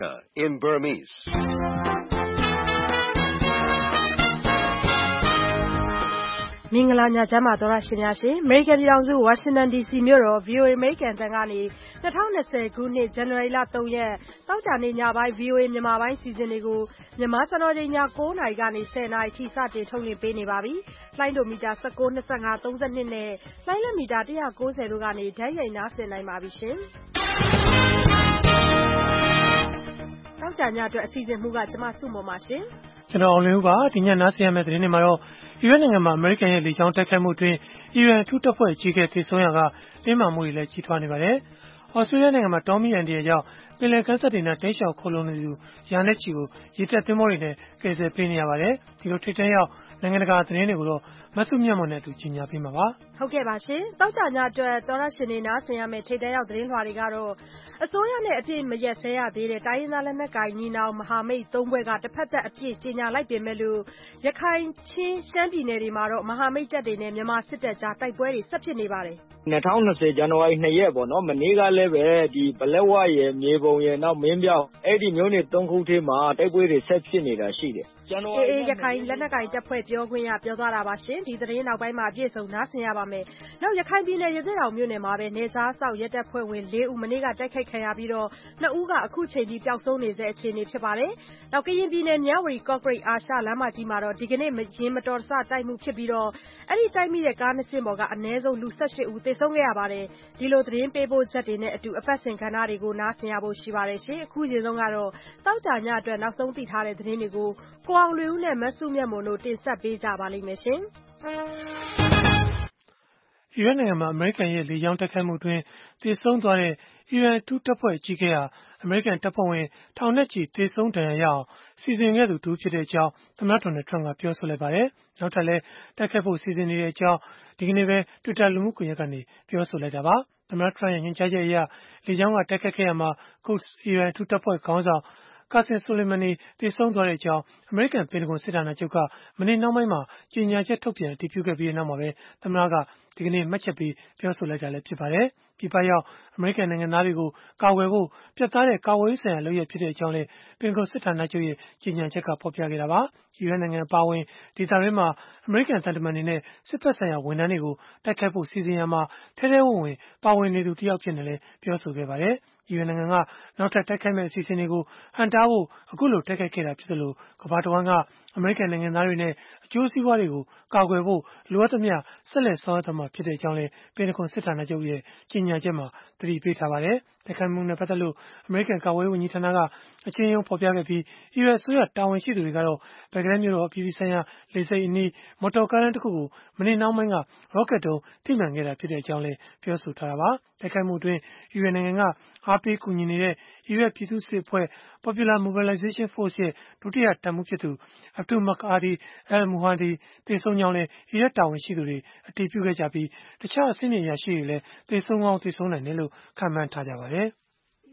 in Burmese. ။မင်္ဂလာညချမ်းပါသောရရှင်များရှင်။ American ပြည်ထောင်စု Washington DC မြို့တော် VOA American တန်ကနေ2020ခုနှစ် ဇန်နဝါရီလ3ရက်သောကြာနေ့ညပိုင်း VOA မြန်မာပိုင်းစီစဉ်တွေကိုမြန်မာစံတော်ချိန်ည9:00နာရီကနေ10:00နာရီထိစတင်ထုတ်လွှင့်ပေးနေပါပြီ။လိုင်းဒိုမီတာ19, 25, 32နဲ့လိုင်းလက်မီတာ190တို့ကနေဓာတ်ရိုက်နားဆင်နိုင်ပါပြီရှင်။သောကြာညအတွက်အစီအစဉ်မှုကကျမစုမော်ပါရှင်။ကျွန်တော်အောင်လင်းဦးပါဒီညနားဆင်ရမယ့်သတင်းတွေမှာတော့အီရတ်နိုင်ငံမှာအမေရိကန်ရဲ့လေကြောင်းတိုက်ခိုက်မှုအတွင်းအီရန်အထူးတပ်ဖွဲ့အကြီးအကဲသေဆုံးရာကတင်းမာမှုတွေလည်းကြီးထွားနေပါတယ်။ဩစတြေးလျနိုင်ငံမှာတောမီအန်ဒီရဲ့ကြောင့်ပင်လယ်ကမ်းစပ်ဒေသတိမ်းရှောင်ခိုလုံနေသူရာနဲ့ချီကိုရေတပ်သင်္ဘောတွေနဲ့ကယ်ဆယ်ပေးနေရပါတယ်။ဒီလိုထိတ်တန့်ရောက်နိုင်ငံတကာသတင်းတွေကိုတော့မဆုမြတ်မွန်နဲ့အတူကြီးညာပေးမှာပါ။ဟုတ်ကဲ့ပါရှင်။တောက်ကြညအတွက်သောရရှင်တွေနားဆင်ရမယ့်ထိတ်တန့်ရောက်သတင်းလွှာတွေကတော့အစိုးရနဲ့အပြည့်မရက်စဲရသေးတဲ့တိုင်းရင်းသားလက်နက်ကိုင်ညီနောင်မဟာမိတ်၃ဘွဲ့ကတစ်ဖက်သက်အပြည့်ကြေညာလိုက်ပေမဲ့လို့ရခိုင်ချင်းရှမ်းပြည်နယ်တွေမှာတော့မဟာမိတ်တပ်တွေနဲ့မြန်မာစစ်တပ်ကြားတိုက်ပွဲတွေဆက်ဖြစ်နေပါတယ်။2020ဇန်နဝါရီ2ရက်ပေါ့နော်မနေ့ကလည်းပဲဒီဘလက်ဝရယ်မြေပုံရယ်နောက်မင်းပြောက်အဲ့ဒီမျိုးနေ3ခုထဲမှာတိုက်ပွဲတွေဆက်ဖြစ်နေတာရှိတယ်။ရခိုင်လက်နက်ကိုင်တပ်ဖွဲ့ပြောခွင့်ရပြောသွားတာပါရှင်ဒီသတင်းနောက်ပိုင်းမှာအပြည့်စုံနားဆင်ရပါမယ်။နောက်ရခိုင်ပြည်နယ်ရသေ့တောင်မြို့နယ်မှာပဲနေကြားဆောက်ရဲတပ်ဖွဲ့ဝင်4ဦးမနေ့ကတိုက်ခိုက်ခံရပြီးတော့2ဦးကအခုချိန်ထိပျောက်ဆုံးနေဆဲအခြေအနေဖြစ်ပါတယ်။နောက်ကရင်ပြည်နယ်မြဝတီကော့ကရိတ်အာရှလမ်းမကြီးမှာတော့ဒီကနေ့ရင်မတော်တဆတိုက်မှုဖြစ်ပြီးတော့အဲ့ဒီတိုက်မိတဲ့ကားနှစ်စင်းပေါ်ကအနည်းဆုံးလူ18ဦးသေဆုံးခဲ့ရပါတယ်။ဒီလိုသတင်းပေးပို့ချက်တွေနဲ့အတူအပတ်စဉ်ကဏ္ဍတွေကိုနားဆင်ရဖို့ရှိပါတယ်ရှင်။အခုချိန်ဆုံးကတော့တောက်ကြညအတွက်နောက်ဆုံးသိထားတဲ့သတင်းတွေကိုကိုအောင်လွေဦးနဲ့မဆုမြတ်မွန်တို့တင်ဆက်ပေးကြပါလိမ့်မယ်ရှင်။အီရတ်နိုင်ငံမှာအမေရိကန်ရဲ့လေကြောင်းတိုက်ခိုက်မှုအတွင်းသေဆုံးသွားတဲ့အီရန်အထူးတပ်ဖွဲ့အကြီးအကဲဟာအမေရိကန်တပ်ဖွဲ့ဝင်ထောင်နဲ့ချီသေဆုံးဒဏ်ရာရအောင်စီစဉ်ခဲ့သူတူဖြစ်ကြောင်းသမ္မတဒေါ်နယ်ထရမ့်ကပြောဆိုလိုက်ပါတယ်။နောက်ထပ်လည်းတိုက်ခိုက်ဖို့စီစဉ်နေကြောင်းဒီကနေ့ပဲ Twitter လူမှုကွန်ရက်ကနေပြောဆိုလိုက်တာပါ။သမ္မတထရမ့်ရဲ့ညွှန်ကြားချက်အရလေကြောင်းကတိုက်ခိုက်ခဲ့ရမှာ Quds အီရန်အထူးတပ်ဖွဲ့ခေါင်းဆောင်Qasem Soleimani သေဆုံးသွားကြောင်းအမေရိကန်ပင်တဂွန်စစ်ဌာနချုပ်ကမနေ့နှောင်းပိုင်းမှာကြေညာချက်ထုတ်ပြန်အတည်ပြုခဲ့ပြီးနောက်မှာပဲသမ္မတကဒီကနေ့မှတ်ချက်ပေးပြောဆိုလိုက်တာလည်းဖြစ်ပါတယ်။ပြည်ပရောက်အမေရိကန်နိုင်ငံသားတွေကိုကာကွယ်ဖို့ပြတ်သားတဲ့ကာကွယ်ရေးဆိုင်ရာလုပ်ရဖြစ်ကြောင်းလည်းပင်တဂွန်စစ်ဌာနချုပ်ရဲ့ကြေညာချက်ကဖော်ပြခဲ့တာပါ။အီရတ်နိုင်ငံအပါအဝင်ဒေသတွင်းမှာအမေရိကန်သံတမန်တွေနဲ့စစ်ဘက်ဆိုင်ရာဝန်ထမ်းတွေကိုတိုက်ခိုက်ဖို့စီစဉ်ရမှာထဲထဲဝင်ဝင်ပါဝင်နေသူတယောက်ဖြစ်နေလဲပြောဆိုခဲ့ပါတယ်။အီရန်နိုင်ငံကနောက်ထပ်တိုက်ခိုက်မဲ့အစီအစဉ်တွေကိုဟန်တားဖို့အခုလိုတိုက်ခိုက်ခဲ့တာဖြစ်သလိုကမ္ဘာတဝန်းကအမေရိကန်နိုင်ငံသားတွေနဲ့အကျိုးစီးပွားတွေကိုကာကွယ်ဖို့လိုအပ်သမျှဆက်လက်ဆောင်ရွက်သွားမှာဖြစ်ကြောင်းလည်းပင်တဂွန်စစ်ဌာနချုပ်ရဲ့ကြေညာချက်မှာသတိပေးထားပါတယ်။တိုက်ခိုက်မှုနဲ့ပတ်သက်လို့အမေရိကန်ကာကွယ်ရေးဝန်ကြီးဌာနကအချင်းချင်းဖော်ပြခဲ့ပြီးအီရန်အစိုးရတာဝန်ရှိသူတွေကတော့ဘဂ္ဂဒက်မြို့တော်အပြည်ပြည်ဆိုင်ရာလေဆိပ်အနီးမော်တော်ကားတန်းတစ်ခုကိုမနေ့နှောင်းပိုင်းကရော့ကက်တုံးထိမှန်ခဲ့တာဖြစ်ကြောင်းလည်းပြောဆိုထားတာပါ။တိုက်ခိုက်မှုအတွင်းအီရန်နိုင်ငံကအားပေးကူညီနေတဲ့အီရတ်ပြည်သူ့စစ်အဖွဲ့ Popular Mobilization Force ရဲ့ဒုတိယတပ်မှူးဖြစ်သူ Abdul Maqaadi al-Muhandi သေဆုံးကြောင်းလည်းအီရတ်တာဝန်ရှိသူတွေအတည်ပြုခဲ့ကြပြီးတခြားအဆင့်မြင့်အရာရှိတွေလည်းသေဆုံးကောင်းသေဆုံးနိုင်တယ်လို့ခန့်မှန်းထားကြပါတယ်။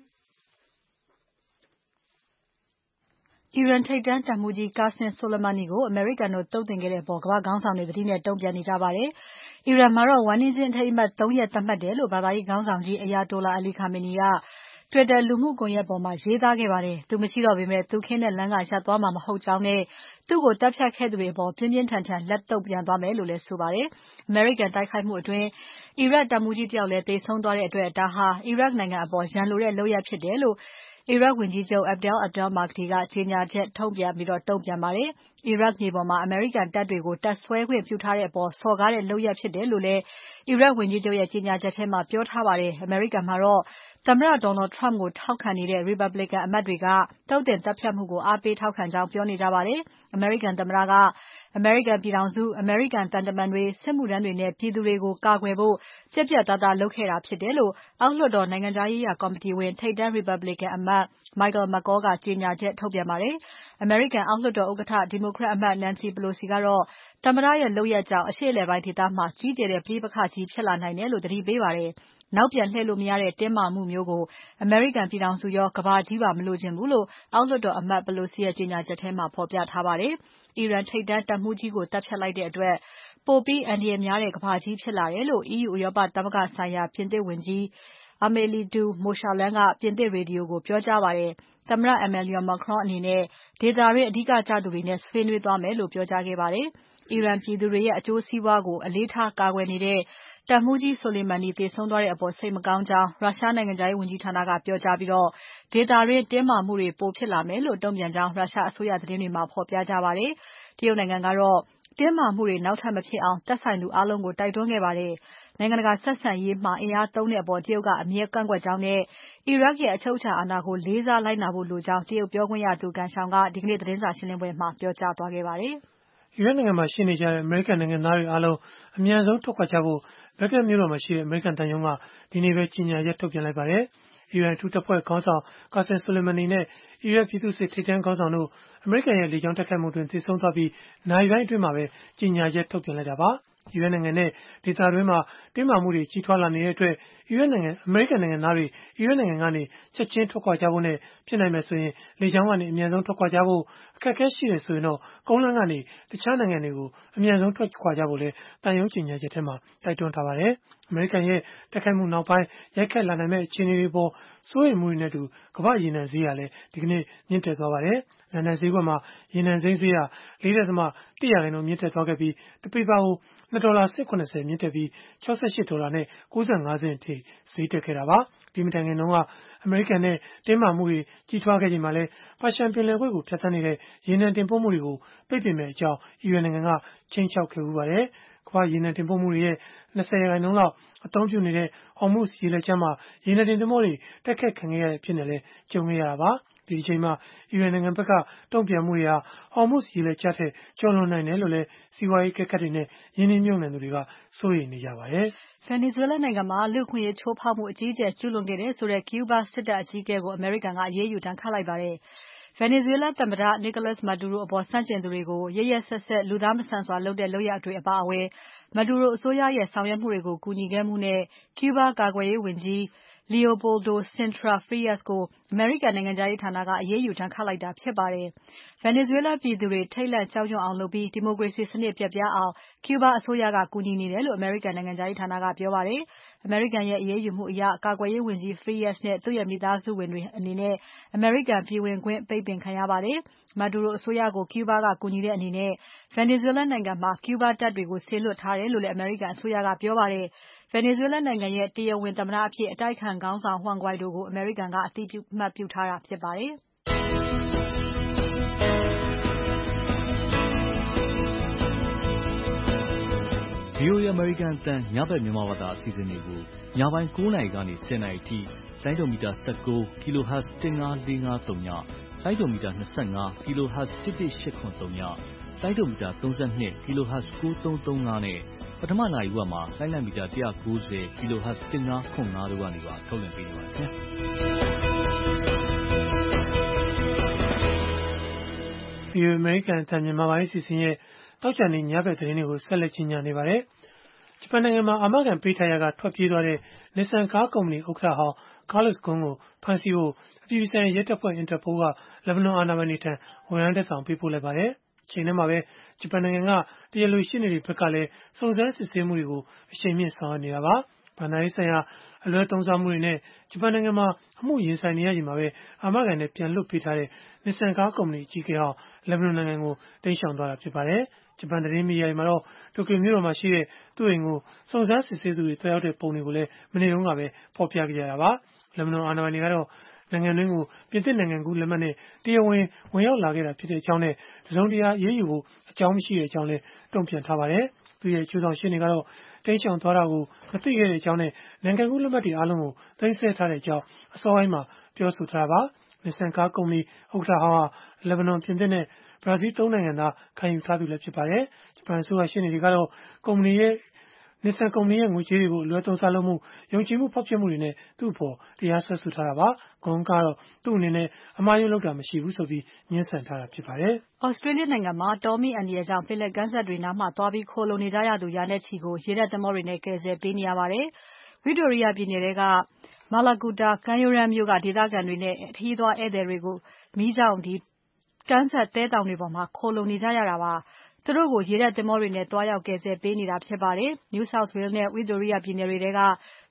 အီရန်ထိပ်တန်းတပ်မှူးကြီး Qasem Soleimani ကိုအမေရိကန်တို့သုတ်သင်ခဲ့တဲ့အပေါ်ကမ္ဘာခေါင်းဆောင်တွေသတိနဲ့တုံ့ပြန်နေကြပါတယ်။အီရန်မှာတော့ဝမ်းနည်းခြင်းအထိမ်းအမှတ်3ရက်သတ်မှတ်တယ်လို့ဘာသာရေးခေါင်းဆောင်ကြီး Ayatollah Ali Khamenei က Twitter လူမှုကွန်ရက်ပေါ်မှာရေးသားခဲ့ပါတယ်။သူမရှိတော့ပေမဲ့သူခင်းတဲ့လမ်းကရပ်သွားမှာမဟုတ်ကြောင်းနဲ့သူ့ကိုတပ်ဖြတ်ခဲ့သူတွေအပေါ်ပြင်းပြင်းထန်ထန်လက်တုံ့ပြန်သွားမယ်လို့လည်းဆိုပါတယ်။အမေရိကန်တိုက်ခိုက်မှုအတွင်းအီရတ်တပ်မှူးကြီးတယောက်လည်းသေဆုံးသွားတဲ့အတွက်ဒါဟာအီရတ်နိုင်ငံအပေါ်ရန်လိုတဲ့လုပ်ရပ်ဖြစ်တယ်လို့အီရတ်ဝန်ကြီးချုပ် Abdel Mahdi ကကြေညာချက်ထုတ်ပြန်ပြီးတုံ့ပြန်ပါတယ်။အီရတ်မြေပေါ်မှာအမေရိကန်တပ်တွေကိုတပ်စွဲခွင့်ပြုထားတဲ့အပေါ်စော်ကားတဲ့လုပ်ရပ်ဖြစ်တယ်လို့လည်းအီရတ်ဝန်ကြီးချုပ်ရဲ့ကြေညာချက်ထဲမှာပြောထားပါတယ်။အမေရိကန်မှာတော့သမ္မတ Donald Trump ကိုထောက်ခံနေတဲ့ Republican အမတ်တွေကသုတ်သင်သတ်ဖြတ်မှုကိုအားပေးထောက်ခံကြောင်းပြောနေကြပါတယ်။အမေရိကန်သမ္မတကအမေရိကန်ပြည်ထောင်စုအမေရိကန်သံတမန်တွေစစ်မှုထမ်းတွေနဲ့ပြည်သူတွေကိုကာကွယ်ဖို့ပြတ်ပြတ်သားသားလုပ်ခဲ့တာဖြစ်တယ်လို့အောက်လွှတ်တော်နိုင်ငံခြားရေးရာကော်မတီဝင်ထိပ်တန်း Republican အမတ် Michael McCaul ကကြေညာချက်ထုတ်ပြန်ပါတယ်။အမေရိကန်အောက်လွှတ်တော်ဥက္ကဋ္ဌ Democrat အမတ် Nancy Pelosi ကတော့သမ္မတရဲ့လုပ်ရပ်ကြောင့်အရှေ့အလယ်ပိုင်းဒေသမှာကြီးကျယ်တဲ့ပဋိပက္ခကြီးဖြစ်လာနိုင်တယ်လို့သတိပေးပါတယ်။နောက်ပြန်လှည့်လို့မရတဲ့တင်းမာမှုမျိုးကိုအမေရိကန်ပြည်ထောင်စုရောကမ္ဘာကြီးပါမလိုချင်ဘူးလို့အောက်လွှတ်တော်အမတ် Pelosi ရဲ့ကြေညာချက်ထဲမှာဖော်ပြထားပါတယ်။အီရန်ထိပ်တန်းတပ်မှူးကြီးကိုတပ်ဖြတ်လိုက်တဲ့အတွက်ပိုပြီးအန္တရာယ်များတဲ့ကမ္ဘာကြီးဖြစ်လာတယ်လို့ EU ဥရောပသမဂ္ဂဆိုင်ရာပြင်သစ်ဝန်ကြီး Amélie de Montchalin ကပြင်သစ်ရေဒီယိုကိုပြောကြားပါတယ်။သမ္မတ Emmanuel Macron အနေနဲ့ဒေသတွင်းအဓိကကျသူတွေနဲ့ဆွေးနွေးသွားမယ်လို့ပြောကြားခဲ့ပါတယ်။ အီရန်ပြည်သူတွေရဲ့အကျိုးစီးပွားကိုအလေးထားကာကွယ်နေတဲ့ တပ်မှူးကြီး Soleimani သေဆုံးသွားတဲ့အပေါ်စိတ်မကောင်းကြောင်း ရုရှားနိုင်ငံခြားရေးဝန်ကြီးဌာနကပြောကြားပြီး ဒေသတွင်းတင်းမာမှုတွေပိုဖြစ်လာမယ်လို့တုံ့ပြန်ကြောင်းရုရှားအစိုးရသတင်းတွေမှာဖော်ပြကြပါတယ်။ တရုတ်နိုင်ငံကတော့တင်းမာမှုတွေနောက်ထပ်မဖြစ်အောင်သက်ဆိုင်သူအားလုံးကိုတိုက်တွန်းခဲ့ပါတယ်။ နိုင်ငံတကာဆက်ဆံရေးမှာအင်အားသုံးတဲ့အပေါ်တရုတ်ကအမြဲကန့်ကွက်ကြောင်းနဲ့ အီရတ်ရဲ့အချုပ်အခြာအာဏာကိုလေးစားလိုက်နာဖို့လိုကြောင်းတရုတ်ပြောခွင့်ရသူ Geng Shuang ကဒီကနေ့သတင်းစာရှင်းပွဲမှာပြောကြားသွားခဲ့ပါတယ်။အီရတ်နိုင်ငံမှာရှိနေကြတဲ့အမေရိကန်နိုင်ငံသားတွေအားလုံးအမြန်ဆုံးထွက်ခွာကြဖို့ဘဂ္ဂဒက်မြို့တော်မှာရှိတဲ့အမေရိကန်သံရုံးကဒီနေ့ပဲကြေညာချက်ထုတ်ပြန်လိုက်ပါတယ်။ အီရန်အထူးတပ်ဖွဲ့ခေါင်းဆောင် Qasem Soleimani နဲ့အီရတ်ပြည်သူ့စစ်ထိပ်တန်းခေါင်းဆောင်တို့အမေရိကန်ရဲ့လေကြောင်းတိုက်ခိုက်မှုအတွင်းသေဆုံးသွားပြီးနာရီပိုင်းအတွင်းမှာပဲကြေညာချက်ထုတ်ပြန်လိုက်တာပါ။ အီရတ်နိုင်ငံနဲ့ဒေသတွင်းမှာတင်းမာမှုတွေကြီးထွားလာနေတဲ့အတွက်အမေရိကန်နိုင်ငံသားတွေအီရတ်နိုင်ငံကနေချက်ချင်းထွက်ခွာကြဖို့နဲ့ဖြစ်နိုင်မယ်ဆိုရင်လေကြောင်းကနေအမြန်ဆုံးထွက်ခွာကြဖို့အခက်အခဲရှိတယ်ဆိုရင်တော့ကုန်းလမ်းကနေတခြားနိုင်ငံတွေကိုအမြန်ဆုံးထွက်ခွာကြဖို့လည်းသံရုံးကြေညာချက်ထဲမှာတိုက်တွန်းထားပါတယ်။ အမေရိကန်ရဲ့တိုက်ခိုက်မှုနောက်ပိုင်းရိုက်ခတ်လာနိုင်မယ့်အခြေအနေတွေပေါ်စိုးရိမ်မှုတွေနဲ့အတူကမ္ဘာ့ရေနံဈေးဟာလည်းဒီကနေ့မြင့်တက်သွားပါတယ်။ လန်ဒန်ဈေးကွက်မှာရေနံစိမ်းဈေးဟာ ၄.၁ ရာခိုင်နှုန်းမြင့်တက်သွားခဲ့ပြီးတပိဿာကို$2.70 မြင့်တက်ပြီး$68.95 အထိဈေးတက်ခဲ့တာပါ။ ဒီမတိုင်ခင်တုန်းကအမေရိကန်နဲ့တင်းမာမှုတွေကြီးထွားခဲ့ချိန်မှာလည်းပါရှန်ပင်လယ်ကွေ့ကိုဖြတ်သန်းနေတဲ့ရေနံတင်ပို့မှုတွေကိုပိတ်ပင်မယ့်အကြောင်းအီရန်နိုင်ငံကခြိမ်းခြောက်ခဲ့ဖူးပါတယ်။ ကမ္ဘာ့ရေနံတင်ပို့မှုတွေရဲ့20%လောက်အသုံးပြုနေတဲ့ Hormuz ရေလက်ကြားမှာရေနံတင်သင်္ဘောတွေတိုက်ခိုက်ခံခဲ့ရတဲ့အဖြစ်နဲ့လည်းကြုံခဲ့ရတာပါ။ ဒီအချိန်မှာအီရန်နိုင်ငံဘက်ကတုံ့ပြန်မှုတွေဟာ Hormuz ရေလက်ကြားထက်ကျော်လွန်နိုင်တယ်လို့လည်းစီးပွားရေးအကဲခတ်တွေနဲ့ရင်းနှီးမြှုပ်နှံသူတွေကစိုးရိမ်နေကြပါတယ်။ Venezuela နိုင်ငံမှာလူ့အခွင့်အရေးချိုးဖောက်မှုအကြီးအကျယ်ကျူးလွန်ခဲ့တယ်ဆိုတဲ့ Cuba စစ်တပ်အကြီးအကဲကိုအမေရိကန်ကအရေးယူဒဏ်ခတ်လိုက်ပါတယ်။ Venezuela သမ္မတ Nicolas Maduro အပေါ်ဆန့်ကျင်သူတွေကိုရက်ရက်စက်စက်လူသားမဆန်စွာလုပ်တဲ့လုပ်ရပ်တွေအပါအဝင် Maduro အစိုးရရဲ့ဆောင်ရွက်မှုတွေကိုကူညီခဲ့မှုနဲ့ Cuba ကာကွယ်ရေးဝန်ကြီး Leopoldo Sintra Frias ကိုအမေရိကန်နိုင်ငံခြားရေးဌာနကအရေးယူဒဏ်ခတ်လိုက်တာဖြစ်ပါတယ်။ Venezuela ပြည်သူတွေထိတ်လန့်ကြောက်ရွံ့အောင်လုပ်ပြီးဒီမိုကရေစီစနစ်ပျက်ပြားအောင် Cuba အစိုးရကကူညီနေတယ်လို့အမေရိကန်နိုင်ငံခြားရေးဌာနကပြောပါတယ်။ အမေရိကန်ရဲ့အရေးယူမှုအရကာကွယ်ရေးဝန်ကြီး Frias နဲ့သူ့ရဲ့မိသားစုဝင်တွေအနေနဲ့အမေရိကန်ပြည်ဝင်ခွင့်ပိတ်ပင်ခံရပါတယ်။ Maduro အစိုးရကို Cuba ကကူညီတဲ့အနေနဲ့ Venezuela နိုင်ငံမှာ Cuba တပ်တွေကိုစေလွှတ်ထားတယ်လို့လည်းအမေရိကန်အစိုးရကပြောပါတယ်။ Venezuela နိုင်ငံရဲ့တရားဝင်သမ္မတအဖြစ်အတိုက်အခံခေါင်းဆောင် Juan Guaido ကိုအမေရိကန်ကအသိအမှတ်ပြုထားတာဖြစ်ပါတယ်။ VOA အမေရိကန်အသံညဘက်မြန်မာဘာသာအစီအစဉ်တွေကိုညပိုင်း 9 နာရီကနေ 10 နာရီအထိလိုင်းဒိုမီတာ 19 kHz 15453ညလိုင်းဒိုမီတာ 25 kHz 11883ညလိုင်းဒိုမီတာ 32 kHz 9335နဲ့ပထမနာရီဝက်မှာလိုင်းလံမီတာ 190 kHz 1505တို့ကနေပါထုတ်လွှင့်ပေးနေပါတယ်ခင်ဗျာ။ VOA အမေရိကန်အသံမြန်မာပိုင်းအစီအစဉ်ရဲ့တောက်ချန်နေ့ညဘက်သတင်းတွေကိုဆက်လက်ကြီးညာနေပါတယ်။ ဂျပန်နိုင်ငံမှာအာမခံပေးထားရာကထွက်ပြေးသွားတဲ့ Nissan ကားကုမ္ပဏီဥက္ကဋ္ဌဟောင်း Carlos Ghosn ကိုဖမ်းဆီးဖို့အပြည်ပြည်ဆိုင်ရာရဲတပ်ဖွဲ့ Interpol ကလက်ဘနွန်အာဏာပိုင်တွေထံဝရမ်းလက်ဆောင်ပေးပို့လိုက်ပါတယ်။ တချိန်ထဲမှာပဲဂျပန်နိုင်ငံကတရားလိုရှေ့နေတွေဘက်ကလည်းစုံစမ်းစစ်ဆေးမှုတွေကိုအရှိန်မြှင့်ဆောင်ရွက်နေတာပါ။ ဘဏ္ဍာရေးဆိုင်ရာအလွဲသုံးစားမှုတွေနဲ့ဂျပန်နိုင်ငံမှာအမှုရင်ဆိုင်နေရချိန်မှာပဲအာမခံနဲ့ပြန်လွှတ်ပေးထားတဲ့ Nissan ကားကုမ္ပဏီအကြီးအကဲဟောင်းလက်ဘနွန်နိုင်ငံကိုတိမ်းရှောင်သွားတာဖြစ်ပါတယ်။ ဂျပန်သတင်းမီဒီယာတွေမှာတော့တိုကျိုမြို့တော်မှာရှိတဲ့သူ့အိမ်ကိုစုံစမ်းစစ်ဆေးသူတွေသွားရောက်တဲ့ပုံတွေကိုလည်းမနေ့တုန်းကပဲဖော်ပြခဲ့ကြတာပါ။ လက်ဘနွန်အာဏာပိုင်တွေကတော့နိုင်ငံတွင်းကိုပြင်သစ်နိုင်ငံကူးလက်မှတ်နဲ့တရားဝင်ရောက်လာခဲ့တာဖြစ်ကြောင်းနဲ့တစုံတရာအရေးယူဖို့အကြောင်းမရှိကြောင်းလည်းတုံ့ပြန်ထားပါတယ်။ သူ့ရဲ့အကျိုးဆောင်ရှေ့နေကတော့တိမ်းရှောင်သွားတာကိုမသိခဲ့ကြောင်းနဲ့နိုင်ငံကူးလက်မှတ်တွေအားလုံးကိုသိမ်းဆည်းထားကြောင်းအစောပိုင်းမှာပြောဆိုထားတာပါ။ Nissan ကားကုမ္ပဏီဥက္ကဋ္ဌဟောင်းဟာလက်ဘနွန်ပြင်သစ်နဲ့ဘရာဇီး3နိုင်ငံသားခံယူထားသူလည်းဖြစ်ပါတယ်။ ဂျပန်အစိုးရရှေ့နေတွေကတော့Nissan ကုမ္ပဏီရဲ့ငွေကြေးတွေကိုအလွဲသုံးစားလုပ်မှုယုံကြည်မှုဖောက်ဖျက်မှုတွေနဲ့သူ့အပေါ်တရားစွဲဆိုထားတာပါ။ Ghosn ကတော့သူ့အနေနဲ့အမှားအယွင်းလုပ်တာမရှိဘူးဆိုပြီးငြင်းဆန်ထားတာဖြစ်ပါတယ်။ Australia နိုင်ငံမှာတောမီးအန္တရာယ်ကြောင့်ပင်လယ်ကမ်းစပ်တွေနားမှာသွားပြီးခိုလှုံနေကြရသူရာနဲ့ချီကိုရေတပ်သင်္ဘောတွေနဲ့ကယ်ဆယ်ပေးနေရပါတယ်။ Victoria ပြည်နယ်ထဲကMallacoota ကမ်းရိုးတန်းမြို့ကဒေသခံတွေနဲ့ခရီးသွားဧည့်သည်တွေကိုမီးကြောင့်ကမ်းစပ်သဲတောင်တွေပေါ်မှာခိုလှုံနေကြရတာပါ။ သူတို့ကိုရေတပ်သင်္ဘောတွေနဲ့သွားရောက်ကယ်ဆယ်ပေးနေတာဖြစ်ပါတယ်။ New South Wales နဲ့ Victoria ပြည်နယ်တွေထဲက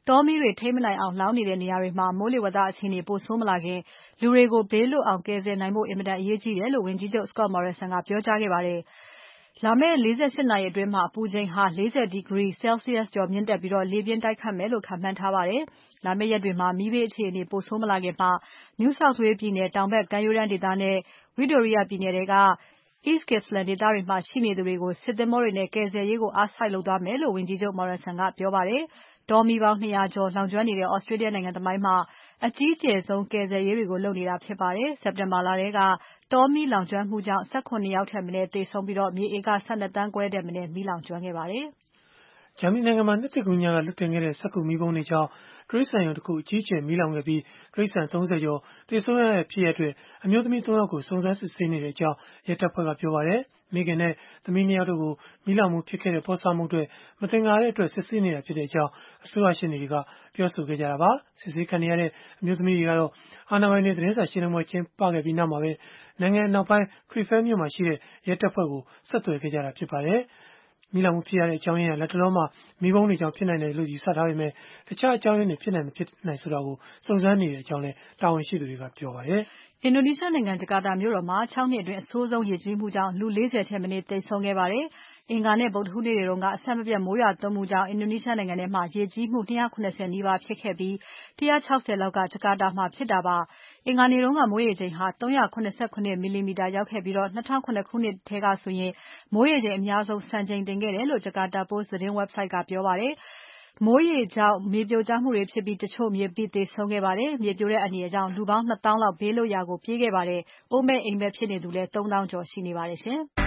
တောမီးတွေထိန်းမနိုင်အောင်လောင်နေတဲ့နေရာတွေမှာမိုးလေဝသအခြေအနေပိုဆိုးမလာခင်လူတွေကိုဘေးလွတ်အောင်ကယ်ဆယ်နိုင်ဖို့အင်မတန်အရေးကြီးတယ်လို့ဝန်ကြီးချုပ် Scott Morrison ကပြောကြားခဲ့ပါတယ်။လာမယ့်48နာရီအတွင်းအပူချိန်ဟာ40 ဒီဂရီ Celsius ကျော်မြင့်တက်ပြီးလေပြင်းတိုက်ခတ်မယ်လို့ခန့်မှန်းထားပါတယ်။လာမယ့်ရက်တွေမှာမီးဘေးအခြေအနေပိုဆိုးမလာခင်မှာ New South Wales ပြည်နယ်တောင်ဘက်ကမ်းရိုးတန်းဒေသနဲ့ Victoria ပြည်နယ်ထဲက East Gippsland ဒေသတွေမှာရှိနေသူတွေကိုစစ်သင်္ဘောတွေနဲ့ကယ်ဆယ်ရေးကိုအားစိုက်လုပ်သွားမယ်လို့ဝန်ကြီးချုပ် Morrison ကပြောပါတယ်။တောမီးပေါင်း200ကျော်လောင်ကျွမ်းနေတဲ့ Australia နိုင်ငံသမိုင်းမှာအကြီးကျယ်ဆုံးကယ်ဆယ်ရေးတွေကိုလုပ်နေတာဖြစ်ပါတယ်။ စက်တင်ဘာလထဲကတောမီးလောင်ကျွမ်းမှုကြောင့်17ယောက်ထက်မနည်းသေဆုံးပြီးမြေဧက12သန်းခွဲထက်မနည်းမီးလောင်ကျွမ်းခဲ့ပါတယ်။ဂျာမနီနိုင်ငံမှာနှစ်သစ်ကူးညကလွတ်တင်ခဲ့တဲ့စက္ကူမီးပုံးတွေကြောင့်တိရစ္ဆာန်ရုံတခုအကြီးအကျယ်မီးလောင်ခဲ့ပြီးတိရစ္ဆာန်30ကျော်သေဆုံးရတဲ့ဖြစ်ရပ်အတွက်အမျိုးသမီး3ယောက်ကိုစုံစမ်းစစ်ဆေးနေတဲ့အကြောင်းရဲတပ်ဖွဲ့ကပြောပါတယ်။မိခင်နဲ့သမီး2ယောက်တို့ကိုမီးလောင်မှုဖြစ်ခဲ့တဲ့ပေါ်ဆာမှုအတွက်မသင်္ကာတဲ့အတွက်စစ်ဆေးနေတာဖြစ်တဲ့အကြောင်းအစိုးရရှေ့နေတွေကပြောဆိုခဲ့ကြတာပါ။စစ်ဆေးခံနေရတဲ့အမျိုးသမီးတွေကတော့အာဏာပိုင်တွေသတင်းစာရှင်းလင်းပွဲကျင်းပခဲ့ပြီးနောက်မှာပဲနိုင်ငံအနောက်ပိုင်း Krefeld မြို့မှာရှိတဲ့ရဲတပ်ဖွဲ့ကိုဆက်သွယ်ခဲ့ကြတာဖြစ်ပါတယ်။မီးလောင်မှုဖြစ်ရတဲ့အကြောင်းရင်းဟာလက်တလောမှာမီးပုံးတွေကြောင့်ဖြစ်နိုင်တယ်လို့ယူဆထားပေမဲ့တခြားအကြောင်းရင်းတွေဖြစ်နိုင်မဖြစ်နိုင်ဆိုတာကိုစုံစမ်းနေတဲ့အကြောင်းလည်းတာဝန်ရှိသူတွေကပြောပါတယ်။အင်ဒိုနီးရှားနိုင်ငံဂျကာတာမြို့တော်မှာ6နှစ်အတွင်းအဆိုးဆုံးရေကြီးမှုကြောင့်လူ40ထက်မနည်းသေဆုံးခဲ့ပါတယ်။အင်္ဂါနဲ့ဗုဒ္ဓဟူးနေ့တွေတုန်းကအဆက်မပြတ်မိုးရွာသွန်းမှုကြောင့်အင်ဒိုနီးရှားနိုင်ငံထဲမှာရေကြီးမှု270နီးပါးဖြစ်ခဲ့ပြီး160လောက်ကဂျကာတာမှာဖြစ်တာပါ။အင်္ဂါနေ့တုန်းကမိုးရေချိန်ဟာ387မီလီမီတာရောက်ခဲ့ပြီး2009ခုနှစ်ထဲကဆိုရင်မိုးရေချိန်အများဆုံးစံချိန်တင်ခဲ့တယ်လို့ဂျကာတာ Post သတင်း website ကပြောပါတယ်။မိုးရေကြောင့်မြေပြိုကျမှုတွေဖြစ်ပြီးတချို့မြေပိသေဆုံးခဲ့ပါတယ်။မြေပြိုတဲ့အန္တရာယ်ကြောင့်လူပေါင်း2000လောက်ဘေးလွတ်ရာကိုပြေးခဲ့ပါတယ်။အိုးမဲ့အိမ်မဲ့ဖြစ်နေသူလည်း3000ကျော်ရှိနေပါတယ်ရှင်။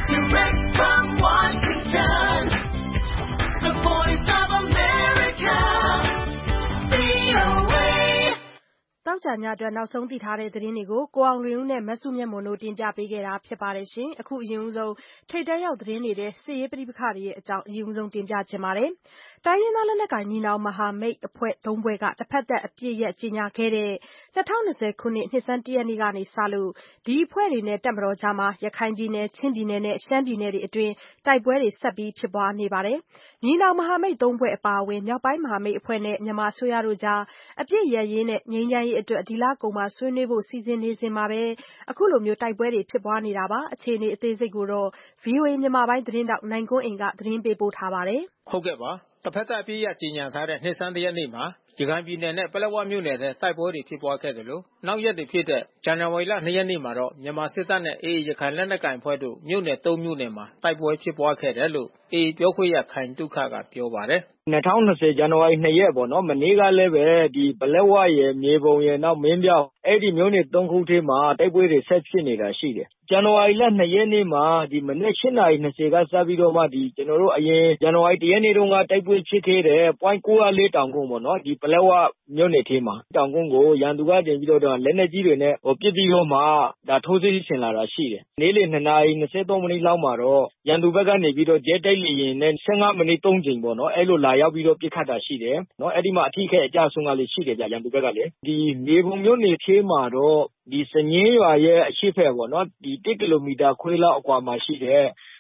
သောကြာညအတွက်နောက်ဆုံးသိထားတဲ့သတင်းတွေကိုကိုအောင်လွင်ဦးနဲ့မစုမြတ်မွန်တို့တင်ပြပေးခဲ့တာဖြစ်ပါတယ်ရှင်။အခုအရင်ဆုံးထိပ်တန်းရောက်သတင်းတွေတဲ့စစ်ရေးပဋိပက္ခတွေရဲ့အကြောင်းအရင်ဆုံးတင်ပြချင်ပါတယ်။တိုင်းရင်းသားလက်နက်ကိုင်ညီနောင်မဟာမိတ်အဖွဲ့3ဖွဲ့ကတစ်ဖက်သက်အပြစ်ရက်ကြေညာခဲ့တဲ့2020ခုနှစ်နှစ်ဆန်း1ရက်နေ့ကနေစလို့ဒီအဖွဲ့တွေနဲ့တပ်မတော်ကြားမှာရခိုင်ပြည်နယ်ချင်းပြည်နယ်နဲ့ရှမ်းပြည်နယ်တွေအတွင်းတိုက်ပွဲတွေဆက်ပြီးဖြစ်ပွားနေပါတယ်။ညီနောင်မဟာမိတ်3ဖွဲ့အပါအဝင်မြောက်ပိုင်းမဟာမိတ်အဖွဲ့နဲ့မြန်မာအစိုးရတို့ကြားအပြစ်ရက်ရေးနဲ့ငြိမ်းချမ်းရေးအတွက်ဒီလကုန်မှာဆွေးနွေးဖို့စီစဉ်နေစဉ်မှာပဲအခုလိုမျိုးတိုက်ပွဲတွေဖြစ်ပွားနေတာပါ။အခြေအနေအသေးစိတ်ကိုတော့ VOA မြန်မာပိုင်းသတင်းထောက်နိုင်ကွန်းအိန်ကသတင်းပေးပို့ထားပါတယ်။ဟုတ်ကဲ့ပါ။တစ်ဖက်သက်အပြစ်ရက်ကြေညာထားတဲ့နှစ်ဆန်း1ရက်နေ့မှာရခိုင်ပြည်နယ်နဲ့ပလက်ဝမြို့နယ်ထဲတိုက်ပွဲတွေဖြစ်ပွားခဲ့တယ်လို့နောက်ရက်တွေဖြစ်တဲ့ဇန်နဝါရီလ2ရက်နေ့မှာတော့မြန်မာစစ်တပ်နဲ့AAရခိုင်လက်နက်ကိုင်အဖွဲ့တို့မြို့နယ်3မြို့နယ်မှာတိုက်ပွဲဖြစ်ပွားခဲ့တယ်လို့AAပြောခွင့်ရခိုင်တုခကပြောပါတယ် 2020ဇန်နဝါရီ2ရက်ပေါ့နော်မနေ့ကလည်းပဲဒီပလက်ဝရယ်မြေပုံရယ်နောက်မင်းပြောက်အဲ့ဒီမြို့နယ်3ခုထဲမှာတိုက်ပွဲတွေဆက်ဖြစ်နေတာရှိတယ်ဇန်နဝါရီလ2ရက်နေ့မှာဒီမနေ့8:20ကစပြီးတော့မှဒီကျွန်တော်တို့အရင်ဇန်နဝါရီ1ရက်နေ့တုန်းကတိုက်ပွဲဖြစ်ခဲ့တဲ့ .904 တောင်ကုန်းပေါ့နော်ဒီပလက်ဝမြို့နယ်ထဲမှာတောင်ကုန်းကိုရန်သူကတင်ပြီးတော့လက်နက်ကြီးတွေနဲ့ပစ်ပြီးတော့မှဒါထိုးစစ်ဆင်လာတာရှိတယ်နေ့လယ်2:23မိနစ်လောက်မှာတော့ရန်သူဘက်ကနေပြီးတော့ဂျက်တိုက်လေယာဉ်နဲ့15မိနစ်3ကြိမ်ပေါ့နော်အဲ့လိုလာရောက်ပြီးတော့ပစ်ခတ်တာရှိတယ်နော်အဲ့ဒီမှာအထိခိုက်အကျဆုံးကလည်းရှိတယ်ဗျရန်သူဘက်ကလည်းဒီမြေပုံမြို့နယ်ထဲမှာတော့ဒီစညင်းရွာရဲ့အရှိဖက်ပေါ့နော်ဒီ1ကီလိုမီတာခွဲလောက်အကွာမှာရှိတဲ့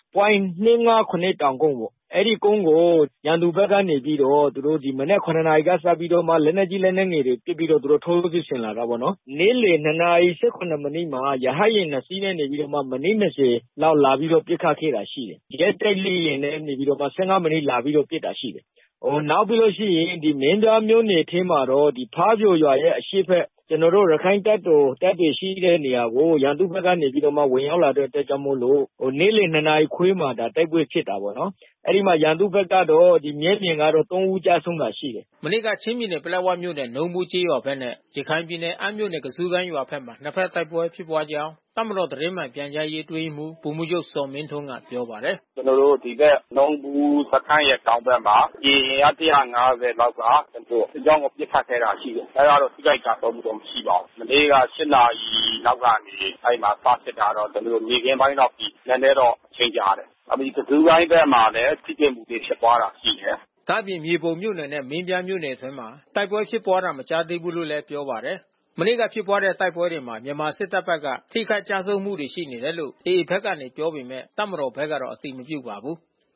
.259 တောင်ကုန်းပေါ့အဲ့ဒီကုန်းကိုရန်သူဘက်ကနေပြီးတော့သူတို့ဒီမနေ့9နာရီကစပြီးတော့မှလက်နက်ကြီးလက်နက်ငယ်တွေပစ်ပြီးတော့သူတို့ထိုးစစ်ဆင်လာတာပေါ့နော်နေ့လယ်2:18မိနစ်မှာရဟတ်ယာဉ်2စီးနဲ့နေပြီးတော့မှမိနစ်20လောက်လာပြီးတော့ပစ်ခတ်ခဲ့တာရှိတယ်ဂျက်တိုက်လေယာဉ်နဲ့နေပြီးတော့မှ15မိနစ်လာပြီးတော့ပစ်တာရှိတယ်နောက်ပြီးလို့ရှိရင်ဒီမင်းပြမြို့နယ်ထဲမှာတော့ဒီဖားပြိုရွာရဲ့အရှိဖက်ကျွန်တော်တို့ရခိုင်တပ်တော်တပ်တွေရှိတဲ့နေရာကိုရန်သူဘက်ကနေပြီးတော့မှဝင်ရောက်လာတဲ့အတွက်ကြောင့်မို့လို့နေ့လယ်2နာရီခွဲမှာဒါတိုက်ပွဲဖြစ်တာပေါ့နော်အဲ့ဒီမှာရန်သူဘက်ကတော့ဒီမြဲမြင်ကတော့3ဦးကြာဆုံးတာရှိတယ်မနေ့ကချင်းပြည်နယ်ပလက်ဝမြို့နယ်နုံဘူးကျေးရွာဘက်နဲ့ရခိုင်ပြည်နယ်အမ်းမြို့နယ်ကဆူးကိုင်းရွာဘက်မှာနှစ်ဖက်တိုက်ပွဲဖြစ်ပွားကြောင်းတပ်မတော်သတင်းမှန်ပြန်ကြားရေးအတွင်းမှူးဗိုလ်မှူးချုပ်စောမင်းထွန်းကပြောပါတယ်ကျွန်တော်တို့ဒီဘက်နုံဘူးစခန်းရဲ့တောင်ဘက်မှာရေရင်အား150လောက်ကကျွန်တော်အကြောင်းကိုပြစ်ခတ်ခဲ့တာရှိတယ်အဲဒါတော့ထိခိုက်တာတော့မရှိပါဘူးမနေ့က7နာရီလောက်ကနေအဲ့မှာစဖြစ်တာတော့ကျွန်တော်တို့မြေကင်းပိုင်းတော့ပြီးနည်းနည်းတော့ချိန်ကြတယ်အမေကဆူးကိုင်းဘက်မှာလည်းထိတွေ့မှုတွေဖြစ်ပွားတာရှိတယ်ဒါ့အပြင်မြေပုံမြို့နယ်နဲ့မင်းပြားမြို့နယ်အတွင်းမှာတိုက်ပွဲဖြစ်ပွားတာမကြားသေးဘူးလို့လည်းပြောပါတယ်မနေ့ကဖြစ်ပွားတဲ့တိုက်ပွဲတွေမှာမြန်မာစစ်တပ်ဘက်ကထိခိုက်ကြဆုံးမှုတွေရှိနေတယ်လို့AAဘက်ကနေပြောပေမဲ့တပ်မတော်ဘက်ကတော့အသိမပြုပါဘူး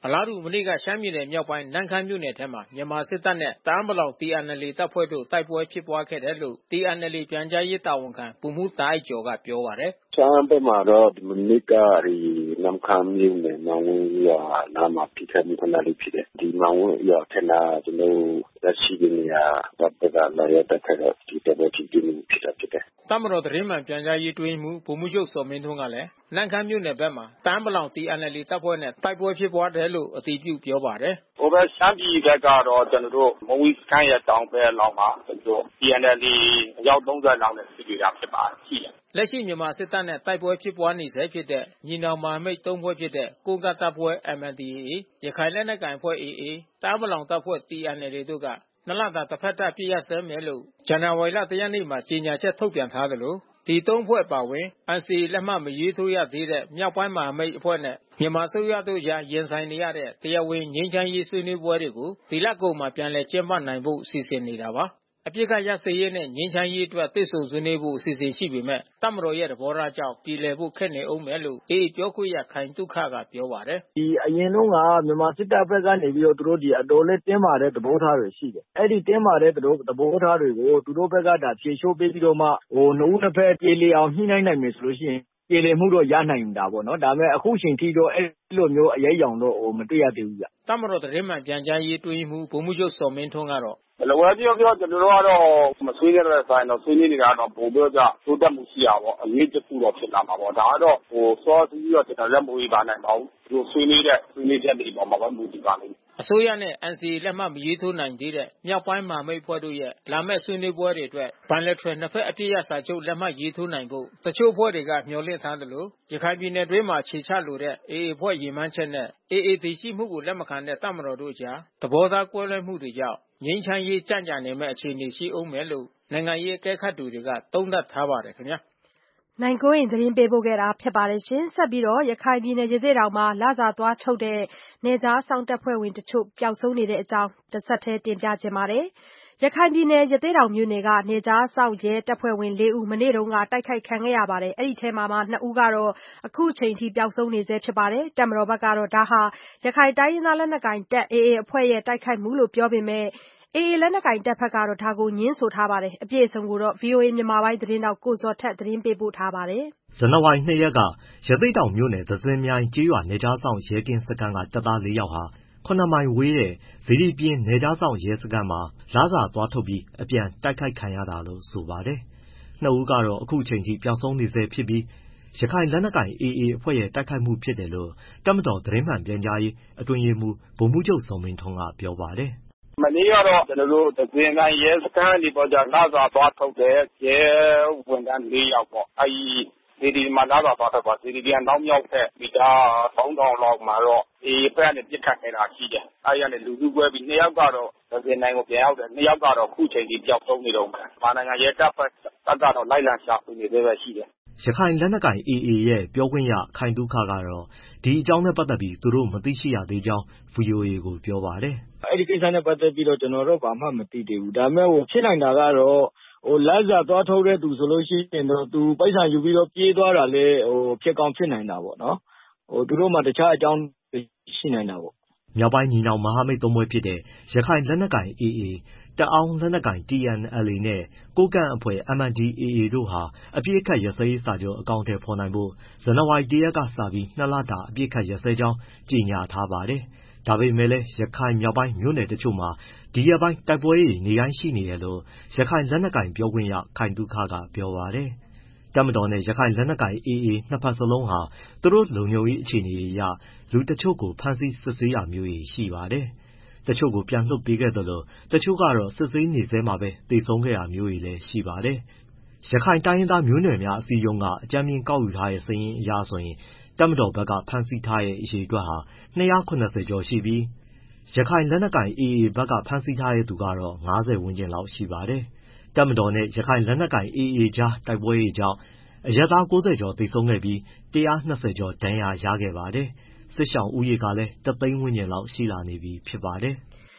အလားတူမနေ့ကရှမ်းပြည်နယ်မြောက်ပိုင်းနမ့်ခမ်းမြို့နယ်ထဲမှာမြန်မာစစ်တပ်နဲ့တအာင်းပလောင် TNLA တပ်ဖွဲ့တို့တိုက်ပွဲဖြစ်ပွားခဲ့တယ်လို့ TNLA ပြန်ကြားရေးတာဝန်ခံဗိုလ်မှူးတာအိုက်ကျော်ကပြောပါတယ်။ရှမ်းဘက်မှာတော့မနေ့ကနမ့်ခမ်းမြို့နယ်မန်ဝင်းရွာနားမှာဖြစ်ခဲ့မှုခဏလေးဖြစ်တယ်။ဒီမန်ဝင်းရွာထက်နာကျွန်တော်လက်ရှိနေရာတပ်ကလာရတဲ့ခါတော့ဒီတပ်ဖွဲ့ကြီးမှုဖြစ်တာဖြစ်တယ်။တပ်မတော်သတင်းမှန်ပြန်ကြားရေးတွင်းမှုဗိုလ်မှူးချုပ်စော်မင်းထွန်းကလည်းနမ့်ခမ်းမြို့နယ်ဘက်မှာတအာင်းပလောင် TNLA တပ်ဖွဲ့နဲ့တိုက်ပွဲဖြစ်ပွားတယ်လို့အတည်ပြုပြောပါတယ်။ဟိုဘက်ရှမ်းပြည်ဘက်ကတော့ကျွန်တော်တို့မဝီစကန်ရဲ့တောင်ဘက်လောက်မှာကျွန်တော် TNLA အယောက်30လောက်နဲ့စစ်ကြတာဖြစ်ပါတယ်ရှိတယ်။လက်ရှိမြန်မာစစ်တပ်နဲ့တိုက်ပွဲဖြစ်ပွားနေဆဲဖြစ်တဲ့ညီနောင်မဟာမိတ်3ဖွဲ့ဖြစ်တဲ့ကိုးကတ်တပ်ဖွဲ့ MNDAA ရခိုင်လက်နက်ကိုင်အဖွဲ့ AA တအာင်းပလောင်တပ်ဖွဲ့ TNLA တို့က2လတာတစ်ဖက်သတ်ပြည့်ရစဲမယ်လို့ဇန်နဝါရီလ1ရက်နေ့မှာကြေညာချက်ထုတ်ပြန်ထားသလိုဒီ3ဖွဲ့ပါဝင် NCA လက်မှတ်မရေးထိုးရသေးတဲ့မြောက်ပိုင်းမဟာမိတ်အဖွဲ့နဲ့မြန်မာအစိုးရတို့ကြားရင်ဆိုင်နေရတဲ့တရားဝင်ငြိမ်းချမ်းရေးဆွေးနွေးပွဲတွေကိုဒီလကုန်မှာပြန်လည်ကျင်းပနိုင်ဖို့စီစဉ်နေတာပါအပြစ်ကရစရေးနဲ့ငြိမ်းချမ်းရေးအတွက်တွေ့ဆုံဆွေးနွေးဖို့အစီအစဉ်ရှိပေမဲ့တပ်မတော်ရဲ့သဘောထားကြောင့်ပြည်လည်ဖို့ခက်နေအောင်မယ်လို့ပြောခွင့်ရခိုင်တုခကပြောပါတယ်ဒီအရင်တော့ကမြန်မာစစ်တပ်ဘက်ကနေပြီးတော့သူတို့ဒီအတော်လေးတင်းမာတဲ့သဘောထားတွေရှိတယ်အဲ့ဒီတင်းမာတဲ့သဘောထားတွေကိုသူတို့ဘက်ကဒါဖြေလျှို့ပေးပြီးတော့မှနှစ်ဦးနှစ်ဖက်ပြေလည်အောင်ညှိနှိုင်းနိုင်မယ်ဆိုလို့ရှိရင်ပြေလည်မှုတော့ရနိုင်တာပေါ့နော်ဒါပေမဲ့အခုချိန်ထိတော့အဲ့လိုမျိုးအရေးအယောင်တော့မတွေ့ရသေးဘူးဗျတပ်မတော်သတင်းမှန်ပြန်ကြားရေးတွင်းမှုဗိုလ်မှူးချုပ်စော်မင်းထွန်းကတော့ဘယ်လိုပဲပြောကျွန်တော်တို့ကတော့မဆွေးနွေးတဲ့ဆိုင်တော့ဆွေးနွေးနေတာတော့ပို့ပြီးတော့တိုးတက်မှုရှိရပါဘောအရေးတစ်ခုတော့ဖြစ်လာမှာပေါ့ဒါကတော့စောစီးတော့ကျွန်တော်လက်မဝေးပါနိုင်ပါဘူးသူဆွေးနွေးချက်တွေပေါ်မှာပဲမူတည်ပါလိမ့်မယ်အစိုးရနဲ့ NCA လက်မှတ်မရေးထိုးနိုင်သေးတဲ့မြောက်ပိုင်းမဟာမိတ်ဖွဲ့တို့ရဲ့လာမယ့်ဆွေးနွေးပွဲတွေအတွက် bilateral နှစ်ဖက်အပြည့်အစာချုပ်လက်မှတ်ရေးထိုးနိုင်ဖို့တချို့ဖွဲ့တွေကမျှော်လင့်ထားသလိုရခိုင်ပြည်နယ်တွင်းမှာခြေချလိုတဲ့ AA ဖွဲ့ရည်မှန်းချက်နဲ့ AA တည်ရှိမှုကိုလက်မခံတဲ့တပ်မတော်တို့ကြားသဘောထားကွဲလွဲမှုတွေကြောင့်ငြိမ်းချမ်းရေးကြန့်ကြာနေမဲ့အခြေအနေရှိအောင်မယ်လို့နိုင်ငံရေးအကဲခတ်သူတွေကသုံးသပ်ထားပါတယ်ခင်ဗျာနိုင်ကွန်းအိန်သတင်းပေးပို့ခဲ့တာဖြစ်ပါတယ်ရှင်ဆက်ပြီးတော့ရခိုင်ပြည်နယ်ရသေ့တောင်မှာလစာသွားထုတ်တဲ့နေကြားဆောင်တပ်ဖွဲ့ဝင်တချို့ပျောက်ဆုံးနေတဲ့အကြောင်းတစ်ဆက်တည်းတင်ပြခြင်းပါတယ်ရခိုင်ပြည်နယ်ရသေ့တောင်မြို့နယ်ကနေကြားဆောင်ရဲတပ်ဖွဲ့ဝင်4ဦးမနေ့တုန်းကတိုက်ခိုက်ခံခဲ့ရပါတယ်အဲ့ဒီထဲမှာ2ဦးကတော့အခုချိန်ထိပျောက်ဆုံးနေဆဲဖြစ်ပါတယ်တပ်မတော်ဘက်ကတော့ဒါဟာရခိုင်တိုင်းရင်းသားလက်နက်ကိုင်တပ် AA အဖွဲ့ရဲ့တိုက်ခိုက်မှုလို့ပြောပေမဲ့AA လက်နက်ကိုင်တပ်ဖက်ကတော့ဒါကိုငြင်းဆိုထားပါတယ်အပြည့်အစုံကိုတော့ VOA မြန်မာပိုင်းသတင်းတောက်ကိုဇော်ထက်သတင်းပေးပို့ထားပါတယ်ဇန်နဝါရီ2ရက်ကရသေ့တောင်မြို့နယ်သဇင်မြိုင်ကျေးရွာနယ်ခြားဆောင်ရဲကင်းစခန်းကတပ်သား4ယောက်ဟာ9မိုင်ဝေးတဲ့ဇီဒီပြင်းနယ်ခြားဆောင်ရဲစခန်းမှာလစာသွားထုတ်ပြီးအပြန်တိုက်ခိုက်ခံရတာလို့ဆိုပါတယ်2ဦးကတော့အခုချိန်ထိပျောက်ဆုံးနေဆဲဖြစ်ပြီးရခိုင်လက်နက်ကိုင် AA အဖွဲ့ရဲ့တိုက်ခိုက်မှုဖြစ်တယ်လို့တပ်မတော်သတင်းမှန်ပြန်ကြားရေးအတွင်းရေးမှူးဗိုလ်မှူးချုပ်စော်မင်းထွန်းကပြောပါတယ်မနေ့ကတော့ကျွန်တော်တို့သဇင်မြိုင်ရဲစခန်းဒီပေါ်ကြလစာသွားထုတ်တဲ့ရဲဝန်ထမ်း4ယောက်ပေါ့အဲဒီဒီမှာလာတော့တော့ပါဒီပြန်နောက်မြောက်ဖက်မိသား3000လောက်မှာတော့ဖက်ကနေပြစ်ခတ်နေတာရှိတယ်အဲဒီကနေလူစုကွဲပြီး2ယောက်ကတော့သဇင်နိုင်ကိုပြန်ရောက်တယ်2ယောက်ကတော့ခုချိန်ကြီးပျောက်ဆုံးနေတော့မယ်။ဘာနိုင်ငံရဲတပ်ဖွဲ့ကတော့လိုက်လံရှာဖွေနေသေးပဲရှိတယ်ရခိုင်လက်နက်ကိုင် AA ရဲ့ပြောခွင့်ရခိုင်တုခကတော့ဒီအကြောင်းနဲ့ပတ်သက်ပြီးသူတို့မသိရှိရသေးကြောင်း VOA ကိုပြောပါတယ်အဲ့ဒီကိစ္စနဲ့ပတ်သက်ပြီးတော့ကျွန်တော်တို့ဘာမှမသိသေးဘူးဒါပေမဲ့ဖြစ်နိုင်တာကတော့လစာသွားထုတ်တဲ့သူဆိုလို့ရှိရင်တော့သူပိုက်ဆံယူပြီးတော့ပြေးသွားတာလေဖြစ်ကောင်းဖြစ်နိုင်တာပေါ့နော်သူတို့မှတခြားအကြောင်းရှိနိုင်တာပေါ့မြောက်ပိုင်းညီနောင်မဟာမိတ်3ဖွဲ့ဖြစ်တဲ့ရခိုင်လက်နက်ကိုင် AA တအောင်းလက်နက်ကိုင် TNLA နဲ့ကိုးကန့်အဖွဲ့ MNDAA တို့ဟာအပြစ်အခတ်ရစရေးစာချုပ်အကောင့်ထဲပေါ်နိုင်ဖို့ဇန်နဝါရီ1ရက်ကစပြီး2လတာအပြစ်ခတ်ရစဲကြောင်းကြေညာထားပါတယ်ဒါပေမဲ့လည်းရခိုင်မြောက်ပိုင်းမြို့နယ်တချို့မှာဒီရက်ပိုင်းတိုက်ပွဲတွေနေတိုင်းရှိနေတယ်လို့ရခိုင်လက်နက်ကိုင်ပြောခွင့်ရခိုင်တုခကပြောပါတယ်တပ်မတော်နဲ့ရခိုင်လက်နက်ကိုင် AA နှစ်ဖက်စလုံးဟာသူတို့လုံခြုံရေးအခြေအနေအရလူတချို့ကိုဖမ်းဆီးစစ်ဆေးတာမျိုးရှိပါတယ်တချို့ကိုပြန်လွှတ်ပေးခဲ့သလိုတချို့ကတော့စစ်ဆေးနေဆဲမှာပဲသေဆုံးခဲ့တာမျိုးတွေလည်းရှိပါတယ်ရခိုင်တိုင်းရင်းသားမျိုးနွယ်များအစည်းအရုံးကအကြမ်းမြင်ကောက်ယူထားတဲ့စာရင်းအရဆိုရင်တပ်မတော်ဘက်ကဖမ်းဆီးထားတဲ့အရေအတွက်ဟာ290ကျော်ရှိပြီးရခိုင်လက်နက်ကိုင် AA ဘက်ကဖမ်းဆီးထားတဲ့သူကတော့50ဝန်းကျင်လောက်ရှိပါတယ်တပ်မတော်နဲ့ရခိုင်လက်နက်ကိုင် AA ကြားတိုက်ပွဲတွေကြောင့်အရပ်သား90ကျော်သေဆုံးခဲ့ပြီး120ကျော်ဒဏ်ရာရခဲ့ပါတယ်စစ်ရှောင်ဦးရေကလည်း1သိန်းဝန်းကျင်လောက်ရှိလာနေပြီဖြစ်ပါတယ်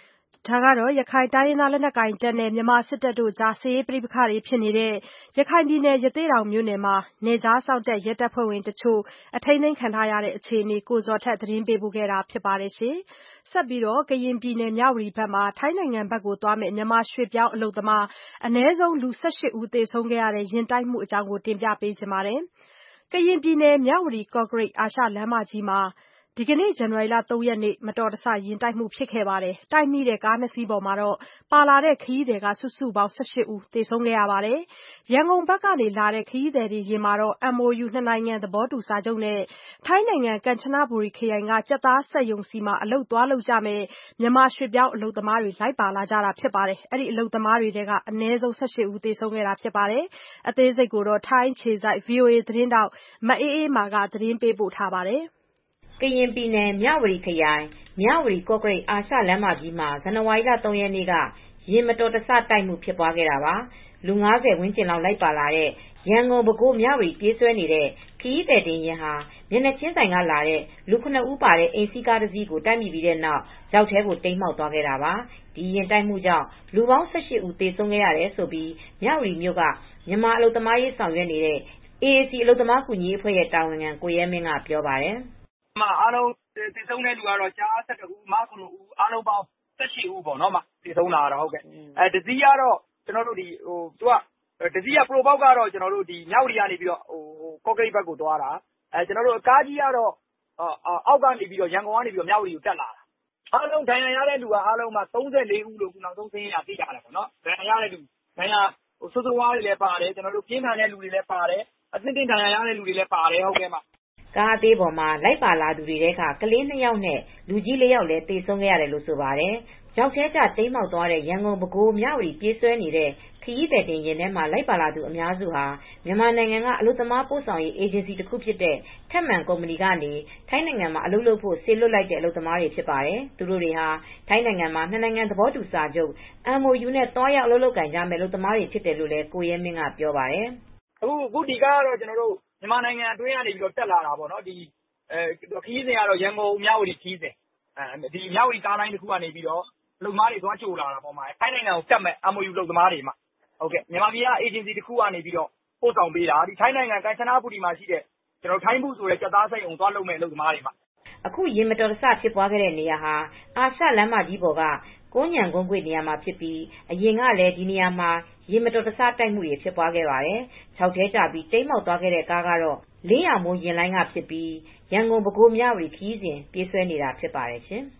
ဒါကတော့ရခိုင်တိုင်းရင်းသားလက်နက်ကိုင်တပ်နဲ့မြန်မာစစ်တပ်တို့ကြားစစ်ရေးပဋိပက္ခတွေဖြစ်နေတဲ့ရခိုင်ပြည်နယ်ရသေ့တောင်မြို့နယ်မှာနယ်ခြားစောင့်တပ်ရဲတပ်ဖွဲ့ဝင်တချို့အထိန်းသိမ်းခံထားရတဲ့အခြေအနေကိုဇော်ထက်သတင်းပေးပို့ခဲ့တာဖြစ်ပါတယ်။ ဆက်ပြီးတော့ကရင်ပြည်နယ်မြဝတီဘက်မှာထိုင်းနိုင်ငံဘက်ကိုသွားမယ့်မြန်မာရွှေ့ပြောင်းအလုပ်သမားအနည်းဆုံးလူ18ဦးသေဆုံးခဲ့ရတဲ့ယာဉ်တိုက်မှုအကြောင်းကိုတင်ပြပေးချင်ပါတယ်။ ကရင်ပြည်နယ်မြဝတီကော့ကရိတ်အာရှလမ်းမကြီးမှာဒီကနေ့ဇန်နဝါရီလ3ရက်နေ့မတော်တဆယာဉ်တိုက်မှုဖြစ်ခဲ့ပါတယ်။တိုက်မိတဲ့ကား2စီးပေါ်မှာပါလာတဲ့ခရီးသည်စုစုပေါင်း18ဦးသေဆုံးခဲ့ရပါတယ်။ရန်ကုန်ဘက်ကနေလာတဲ့ခရီးသည်တွေယာဉ်မှာတော့ MOU နှစ်နိုင်ငံသဘောတူစာချုပ်နဲ့ထိုင်းနိုင်ငံကမ်ချနဘူရီခရိုင်ကကြက်သားစက်ရုံဆီမှာအလုပ်သွားလုပ်ကြမယ့်မြန်မာရွှေ့ပြောင်းအလုပ်သမားတွေလိုက်ပါလာကြတာဖြစ်ပါတယ်။အဲဒီအလုပ်သမားတွေထဲကအနည်းဆုံး18ဦးသေဆုံးခဲ့တာဖြစ်ပါတယ်။အသေးစိတ်ကိုထိုင်းအခြေစိုက် VOA သတင်းထောက်မအေးအေးမာကသတင်းပေးပို့ထားပါတယ်။ကရင်ပြည်နယ်မြဝတီခရိုင်မြဝတီကော့ကရိတ်အာရှလမ်းမကြီးမှာဇန်နဝါရီလ3ရက်နေ့ကယာဉ်မတော်တဆတိုက်မှုဖြစ်ပွားခဲ့တာပါ။လူ50ဝန်းကျင်လောက်လိုက်ပါလာတဲ့ရန်ကုန်ပဲခူးမြဝတီပြေးဆွဲနေတဲ့ခရီးသည်တင်ယာဉ်ဟာမျက်နှာချင်းဆိုင်ကလာတဲ့လူ9ဦးပါတဲ့အိမ်စီးကားတစ်စီးကိုတိုက်မိပြီးတဲ့နောက်ချောက်ထဲကိုတိမ်းမှောက်သွားခဲ့တာပါ။ဒီယာဉ်တိုက်မှုကြောင့်လူပေါင်း18ဦးသေဆုံးခဲ့ရတယ်လို့မြဝတီမြို့ကမြန်မာအလုပ်သမားရေးဆောင်ရွက်နေတဲ့ AAC အလုပ်သမားကူညီရေးအဖွဲ့ရဲ့တာဝန်ခံကိုရဲမင်းကပြောပါတယ်။ "အားလုံးသေဆုံးတဲ့လူကတော့ကျား12ဦးမ9ဦးအားလုံးပေါင်း18ဦးပေါ့နော်သေဆုံးတာကတော့တစီးကတော့တစီးက Probox ကတော့မြဝတီကနေကော့ကရိတ်ဘက်ကိုသွားတာကားကြီးကတော့အောက်ကနေရန်ကုန်ကနေမြဝတီကိုတက်လာတာအားလုံးဒဏ်ရာရတဲ့လူကအားလုံး34ဦးလို့နောက်ဆုံးစာရင်းအရသိရတယ်ပေါ့နော်ဒဏ်ရာရတဲ့လူဒဏ်ရာဆိုးဆိုးဝါးတွေလည်းပါတယ်ပြင်းထန်တဲ့လူတွေလည်းပါတယ်အသင့်ဒဏ်ရာရတဲ့လူတွေလည်းပါတယ်ဟုတ်ကဲ့ကားအသေးပေါ်မှာလိုက်ပါလာသူတွေထဲကကလေး2ယောက်နဲ့လူကြီး4ယောက်လည်းသေဆုံးခဲ့ရတယ်လို့ဆိုပါတယ်။ချောက်ထဲကျတိမ်းမှောက်သွားတဲ့ရန်ကုန်ပဲခူးမြဝတီပြေးဆွဲနေတဲ့ခရီးသည်တင်ယာဉ်ထဲမှာလိုက်ပါလာသူအများစုဟာမြန်မာနိုင်ငံကအလုပ်သမားပို့ဆောင်ရေးအေဂျင်စီတစ်ခုဖြစ်တဲ့ထက်မှန်ကုမ္ပဏီကနေထိုင်းနိုင်ငံမှာအလုပ်လုပ်ဖို့စေလွှတ်လိုက်တဲ့အလုပ်သမားတွေဖြစ်ပါတယ်။သူတို့တွေဟာထိုင်းနိုင်ငံမှာနှစ်နိုင်ငံသဘောတူစာချုပ် MOU နဲ့သွားရောက်အလုပ်လုပ်ကိုင်ကြမယ့်အလုပ်သမားတွေဖြစ်တယ်လို့လည်းကိုရဲမင်းကပြောပါတယ်။"အခုဒီကားကတော့မြန်မာနိုင်ငံအတွင်းကနေတက်လာတာပေါ့နော်ခရီးစဉ်ကတော့ရန်ကုန်မြဝတီခရီးစဉ်မြဝတီကားလိုင်းတခုကနေအလုပ်သမားတွေသွားကြိုလာတာပေါ့ထိုင်းနိုင်ငံကိုတက်မယ့် MOU အလုပ်သမားတွေမြန်မာပြည်ကအေဂျင်စီတခုကနေပို့ဆောင်ပေးတာထိုင်းနိုင်ငံကမ်ချနဘူရီမှာရှိတဲ့ထိုင်းဖူးဆိုတဲ့ကြက်သားစက်ရုံသွားလုပ်မယ့်အလုပ်သမားတွေအခုယာဉ်မတော်တဆဖြစ်ပွားခဲ့တဲ့နေရာဟာအာရှလမ်းမကြီးပေါ်ကကွမ်းခြံကုန်းကွေ့နေရာမှာဖြစ်ပြီးအရင်ကလည်းဒီနေရာမှာယာဉ်မတော်တဆတိုက်မှုတွေဖြစ်ပွားခဲ့ပါတယ်။ချောက်ထဲကျပြီးတိမ်းမှောက်သွားခဲ့တဲ့ကားကတော့လေးရာမိုးယာဉ်လိုင်းကဖြစ်ပြီးရန်ကုန်ပဲခူးမြဝတီခရီးစဉ်ပြေးဆွဲနေတာဖြစ်ပါတယ်ရှင်။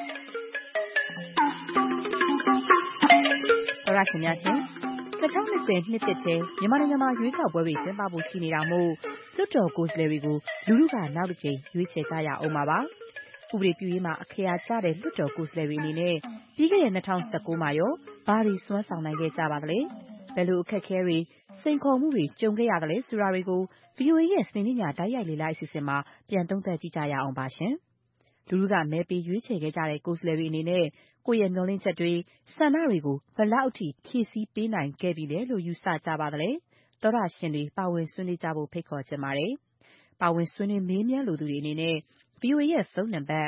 သောရရှင်များရှင်2020နှစ်သစ်ထဲမြန်မာနိုင်ငံမှာရွေးကောက်ပွဲတွေကျင်းပဖို့ရှိနေတာမို့လွှတ်တော်ကိုယ်စားလှယ်တွေကိုလူထုကနောက်တစ်ကြိမ်ရွေးချယ်ကြရအောင်ပါ။ဥပဒေပြုရေးမှာအခရာကျတဲ့လွှတ်တော်ကိုယ်စားလှယ်တွေအနေနဲ့ပြီးခဲ့တဲ့2019မှာရောဘာတွေစွမ်းဆောင်နိုင်ခဲ့ကြပါသလဲ။ဘယ်လိုအခက်အခဲတွေစိန်ခေါ်မှုတွေကြုံခဲ့ရသလဲဆိုတာတွေကို VOA ရဲ့စနေနေ့ညတိုက်ရိုက်လေ့လာအစီအစဉ်မှာပြန်သုံးသပ်ကြည့်ကြရအောင်ပါရှင်။လူထုကမဲပေးရွေးချယ်ခဲ့ကြတဲ့ကိုယ်စားလှယ်တွေအနေနဲ့ကိုယ့်ရဲ့မျှော်လင့်ချက်တွေဆန္ဒတွေကိုဘယ်လောက်အထိဖြည့်ဆည်းပေးနိုင်ခဲ့ပြီလဲလို့ယူဆကြပါသလဲ။သောတရှင်တွေပါဝင်ဆွေးနွေးကြဖို့ဖိတ်ခေါ်ချင်ပါတယ်။ပါဝင်ဆွေးနွေးမေးမြန်းလိုသူတွေအနေနဲ့ VOA ရဲ့ဖုန်းနံပါတ်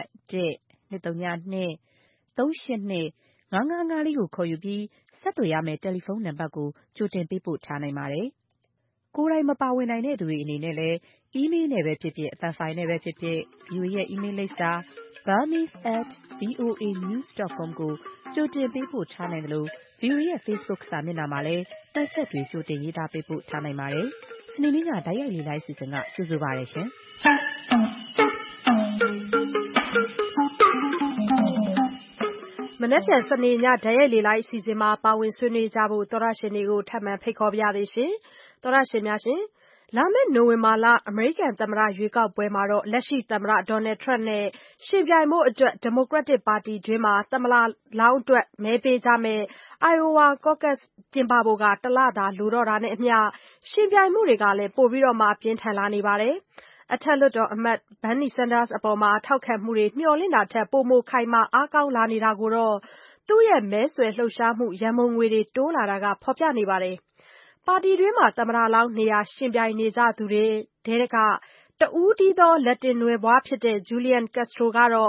1-202-382-5554ကိုခေါ်ယူပြီးဆက်သွယ်ရမယ့်တယ်လီဖုန်းနံပါတ်ကိုကြိုတင်ပေးပို့ထားနိုင်ပါတယ်။ကိုယ်တိုင်မပါဝင်နိုင်တဲ့သူတွေအနေနဲ့လည်းအီးမေးလ်နဲ့ပဲဖြစ်ဖြစ်အသံဖိုင်နဲ့ပဲဖြစ်ဖြစ် VOA ရဲ့အီးမေးလ်လိပ်စာ burmese@voanews.com ကိုကြိုတင်ပေးပို့ထားနိုင်သလို VOA ရဲ့ Facebook စာမျက်နှာမှာလည်းတက်ချက်တွေကြိုတင်ရေးသားပေးပို့ထားနိုင်ပါတယ်။စနေနေ့ကတိုက်ရိုက်လေ့လာအစီအစဉ်ကကြိုဆိုပါရရှင်။မနက်ဖြန်စနေညဓာတ်ရိုက်လေလိုက်အစီအစဉ်မှာပါဝင်ဆွေးနွေးကြဖို့သောတရှင်တွေကိုထပ်မံဖိတ်ခေါ်ပါရစေရှင်။သောတရှင်များရှင်လာမယ့်နိုဝင်ဘာလအမေရိကန်သမ္မတရွေးကောက်ပွဲမှာလက်ရှိသမ္မတ Donald Trump နဲ့ရှင်ပြိုင်ဖို့အတွက် Democratic ပါတီတွင်းသမ္မတလောင်းအတွက်မဲပေးကြမယ့် Iowa caucus ကျင်းပဖို့တလသာလိုတော့တာနဲ့အမျှယှဉ်ပြိုင်မှုတွေကလည်းပိုပြီးပြင်းထန်လာနေပါတယ်။အထက်လွှတ်တော်အမတ် Bernie Sanders အပေါ်ထောက်ခံမှုတွေမျှော်လင့်တာထက်ပိုမိုခိုင်မာအားကောင်းလာနေတာကိုတော့သူ့ရဲ့မဲဆွယ်လှုပ်ရှားမှုရန်ပုံငွေတွေတိုးလာတာကဖော်ပြနေပါတယ်။ပါတီတွင်းသမ္မတလောင်းနေရာယှဉ်ပြိုင်နေကြသူတွေထဲကတဦးတည်းသောလက်တင်နွယ်ဖွားဖြစ်တဲ့ Julian Castro ကတော့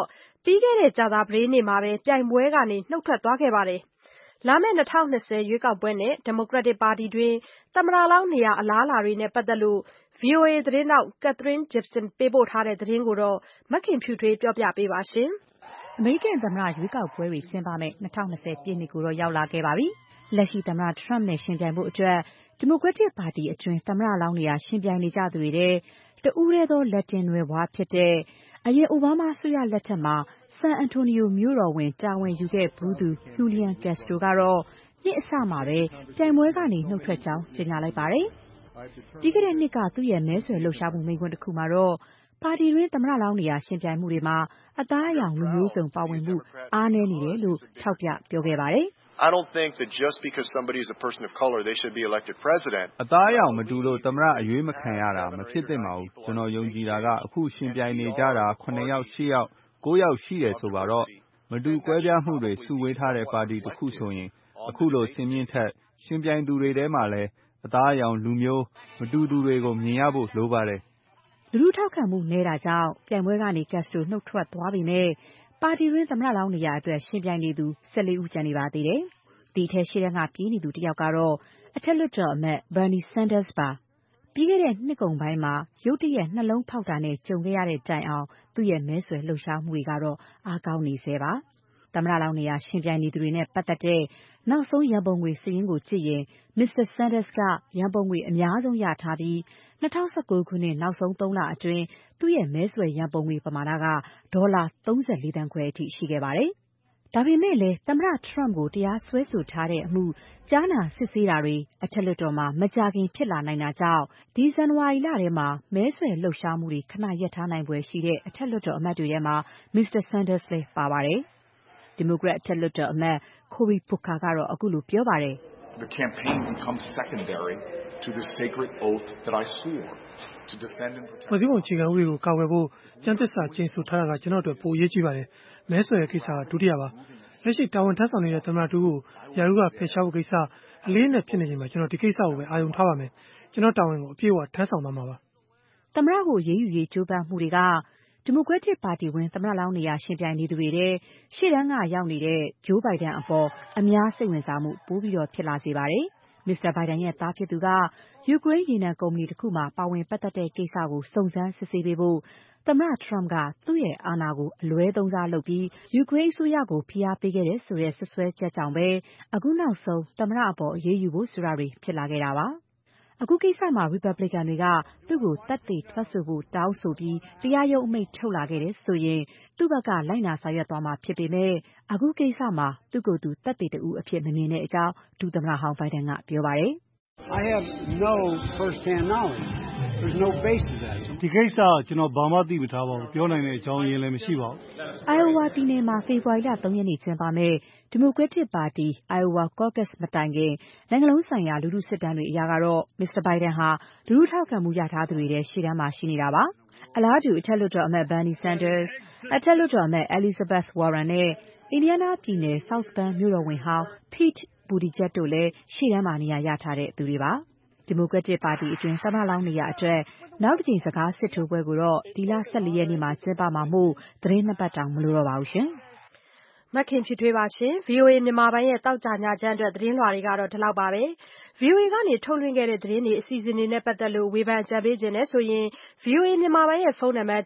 ပြီးခဲ့တဲ့ကြာသပတေးနေ့မှာပဲပြိုင်ပွဲကနေနုတ်ထွက်သွားခဲ့ပါတယ်။ လာမယ့်2020ရွေးကောက်ပွဲနဲ့ ဒီမိုကရက်တစ်ပါတီတွင်းသမ္မတလောင်းနေရာအလားအလာတွေနဲ့ပတ်သက်လို့ VOA သတင်းထောက် Katherine Gypson ပေးပို့ထားတဲ့သတင်းကို မခင်ဖြူထွေးကပြောပြပေးပါမယ်။အမေရိကန်သမ္မတရွေးကောက်ပွဲတွေကျင်းပမယ့်2020ပြည့်နှစ်ကိုတော့ရောက်လာခဲ့ပါပြီ။ လက်ရှိသမ္မတ Trump နဲ့ယှဉ်ပြိုင်ဖို့အတွက် ဒီမိုကရက်တစ်ပါတီအတွင်းသမ္မတလောင်းနေရာယှဉ်ပြိုင်နေကြသူတွေထဲတဦးတည်းသောလက်တင်နွယ်ဖွားဖြစ်တဲ့ အရင်အိုဘားမားအစိုးရလက်ထက်မှာ San Antonio မြို့တော်ဝန်တာဝန်ယူခဲ့ဖူးသူ Julian Castro ကတော့နှစ်အစမှာပဲပြိုင်ပွဲကနေနုတ်ထွက်ကြောင်းကြေညာလိုက်ပါတယ်။ ပြီးခဲ့တဲ့နှစ်ကသူ့ရဲ့မဲဆွယ်လှုပ်ရှားမှုမိန့်ခွန်းတခုမှာတော့ပါတီတွင်းသမ္မတလောင်းနေရာယှဉ်ပြိုင်မှုတွေမှာအသားအရောင်လူမျိုးစုံပါဝင်မှုအားနည်းနေတယ်လို့ထောက်ပြပြောခဲ့ပါတယ်။ I don't think that just because somebody is a person of color they should be elected president. အသားအရောင်မတူလို့သမ္မတအရွေးမခံရတာမဖြစ်သင့်ပါဘူး။ကျွန်တော်ယုံကြည်တာကအခုရှင်ပြိုင်နေကြတာ9ယောက်10ယောက်9ယောက်ရှိတယ်ဆိုပါတော့မတူကွဲပြားမှုတွေစုဝေးထားတဲ့ပါတီတစ်ခုဆိုရင်အခုလိုစင်မြင့်ထက်ရှင်ပြိုင်သူတွေထဲမှာလည်းအသားအရောင်လူမျိုးမတူသူတွေကိုမြင်ရဖို့လိုပါတယ်။လူထုထောက်ခံမှုနည်းတာကြောင့်ပြိုင်ပွဲကနေ Castro နှုတ်ထွက်သွားပေမဲ့ပါတီတွင်းသမ္မတလောင်းနေရာအတွက်ရှင်ပြိုင်နေသူ14ဦးကျန်နေပါသေးတယ်။ဒီထဲရှေ့တန်းကပြေးနေသူတစ်ယောက်ကတော့အထက်လွှတ်တော်အမတ် Bernie Sanders ပါ။ပြီးခဲ့တဲ့နှစ်ကုန်ပိုင်းမှာရုတ်တရက်နှလုံးဖောက်တာနဲ့ကြုံခဲ့ရတဲ့တိုင်အောင်သူ့ရဲ့မဲဆွယ်လှုပ်ရှားမှုတွေကတော့အားကောင်းနေဆဲပါ။သမ္မတလောင်းနေရာရှင်ပြိုင်နေသူတွေနဲ့ပတ်သက်တဲ့နောက်ဆုံးရန်ပုံငွေစာရင်းကိုကြည့်ရင် Mr. Sanders ကရန်ပုံငွေအများဆုံးရထားပြီး2019ခုနှစ်နောက်ဆုံး3လအတွင်းသူ့ရဲ့မဲဆွယ်ရန်ပုံငွေပမာဏကဒေါ်လာ34သန်းခွဲအထိရှိခဲ့ပါတယ်။ဒါပေမဲ့လည်းသမ္မတ Trump ကိုတရားစွဲဆိုထားတဲ့အမှုကြားနာစစ်ဆေးတာတွေအထက်လွှတ်တော်မှာမကြာခင်ဖြစ်လာနိုင်တာကြောင့်ဒီဇန်နဝါရီလထဲမှာမဲဆွယ်လှုပ်ရှားမှုတွေခဏရပ်ထားနိုင်ဖွယ်ရှိတဲ့အထက်လွှတ်တော်အမတ်တွေထဲမှာ Mr. Sanders လည်းပါပါတယ်။ဒီမိုကရက်အထက်လွှတ်တော်အမတ် Cory Booker ကတော့အခုလိုပြောပါတယ် The campaign becomes secondary to the sacred oath that I swore to defend and protect. ဖွဲ့စည်းပုံအခြေခံဥပဒေကိုကာကွယ်ဖို့ကျမ်းသစ္စာကျိန်ဆိုထားတာကကျွန်တော်တို့ပိုအရေးကြီးပါတယ်။မဲဆွယ်တဲ့ကိစ္စကဒုတိယပါ။လက်ရှိတာဝန်ထမ်းဆောင်နေတဲ့သမ္မတတူကိုယာရုကဖယ်ရှားဖို့ကိစ္စအလေးနဲ့ဖြစ်နေချိန်မှာကျွန်တော်ဒီကိစ္စကိုပဲအာရုံထားပါမယ်။ကျွန်တော်တာဝန်ကိုအပြည့်အဝထမ်းဆောင်သွားမှာပါ။သမ္မတကိုရေးယူရေးကြိုးပမ်းမှုတွေကဒီမိုကရက်တစ်ပါတီဝင်သမ္မတလောင်းနေရာရှင်ပြိုင်နေသူတွေထဲရှေ့တန်းကရောက်နေတဲ့ဂျိုးဘိုင်ဒန်အပေါ်အများစိတ်ဝင်စားမှုပိုပြီးဖြစ်လာစေပါတယ်။ မစ္စတာဘိုင်ဒန်ရဲ့သားဖြစ်သူကယူကရိန်းရေနံကုမ္ပဏီတစ်ခုမှာပါဝင်ပတ်သက်တဲ့ကိစ္စကိုစုံစမ်းစစ်ဆေးပေးဖို့သမ္မတ Trump ကသူ့ရဲ့အာဏာကိုအလွဲသုံးစားလုပ်ပြီးယူကရိန်းအစိုးရကိုဖိအားပေးခဲ့တယ်ဆိုတဲ့စွပ်စွဲချက်ကြောင့်ပဲအခုနောက်ဆုံးသမ္မတအပေါ်အရေးယူဖို့ဆိုတာတွေဖြစ်လာခဲ့တာပါ။အခုကိစ္စမှာရီပတ်ဘလစ်ကန်တွေကသူ့ကိုသက်သေထွက်ဆိုဖို့တောင်းဆိုပြီးတရားရုံးအမိန့်ထုတ်လာခဲ့တယ်ဆိုရင်သူ့ဘက်ကလိုက်နာဆောင်ရွက်သွားမှာဖြစ်ပေမဲ့အခုကိစ္စမှာသူ့ကိုယ်သူသက်သေတဦးအဖြစ်မမြင်တဲ့အကြောင်းဒုသမ္မတဟောင်းဘိုင်ဒန်ကပြောပါတယ် I have no first-hand knowledge. There's no basis to that. ဒီကိစ္စကျွန်တော်ဘာမှသိမထားပါဘူးပြောနိုင်တဲ့အကြောင်းရင်းလည်းမရှိပါဘူး။ Iowa ပြည်နယ်မှာဖေဖော်ဝါရီလ3ရက်နေ့ကျင်းပမယ့်ဒီမိုကရက်တစ်ပါတီ Iowa caucus မတိုင်ခင်နိုင်ငံလုံးဆိုင်ရာလူထုစစ်တမ်းတွေအရကတော့မစ္စတာဘိုင်ဒန်ဟာလူထုထောက်ခံမှုရထားသူတွေထဲရှေ့တန်းမှာရှိနေတာပါ။အလားတူအထက်လွှတ်တော်အမတ် Bernie Sanders အထက်လွှတ်တော်အမတ် Elizabeth Warren နဲ့အင်ဒီယားနားပြည်နယ် South Bend မြို့တော်ဝန်ဟောင်း Pete Buttigieg တို့လည်းရှေ့တန်းမှာနေရာရထားတဲ့သူတွေပါ။ဒီမိုကရက်တစ်ပါတီအတွင်းသမ္မတလောင်းနေရာအတွက်နောက်တစ်ကြိမ်စကားစစ်ထိုးပွဲကိုတော့ဒီလ14ရက်နေ့မှာကျင်းပမှာမို့သီတင်း2ပတ်တောင်မလိုတော့ပါဘူးရှင်။မခင်ဖြူထွေးပါရှင်။ VOA မြန်မာပိုင်းရဲ့တောက်ကြညချမ်းအတွက်သတင်းလွှာတွေကတော့ဒီလောက်ပါပဲ။ VOA ကနေထုတ်လွှင့်ခဲ့တဲ့သတင်းတွေအစီအစဉ်တွေနဲ့ပတ်သက်လို့ဝေဖန်ကြံပေးခြင်းနဲ့ဆိုရင် VOA မြန်မာပိုင်းရဲ့ဖုန်းနံပါတ်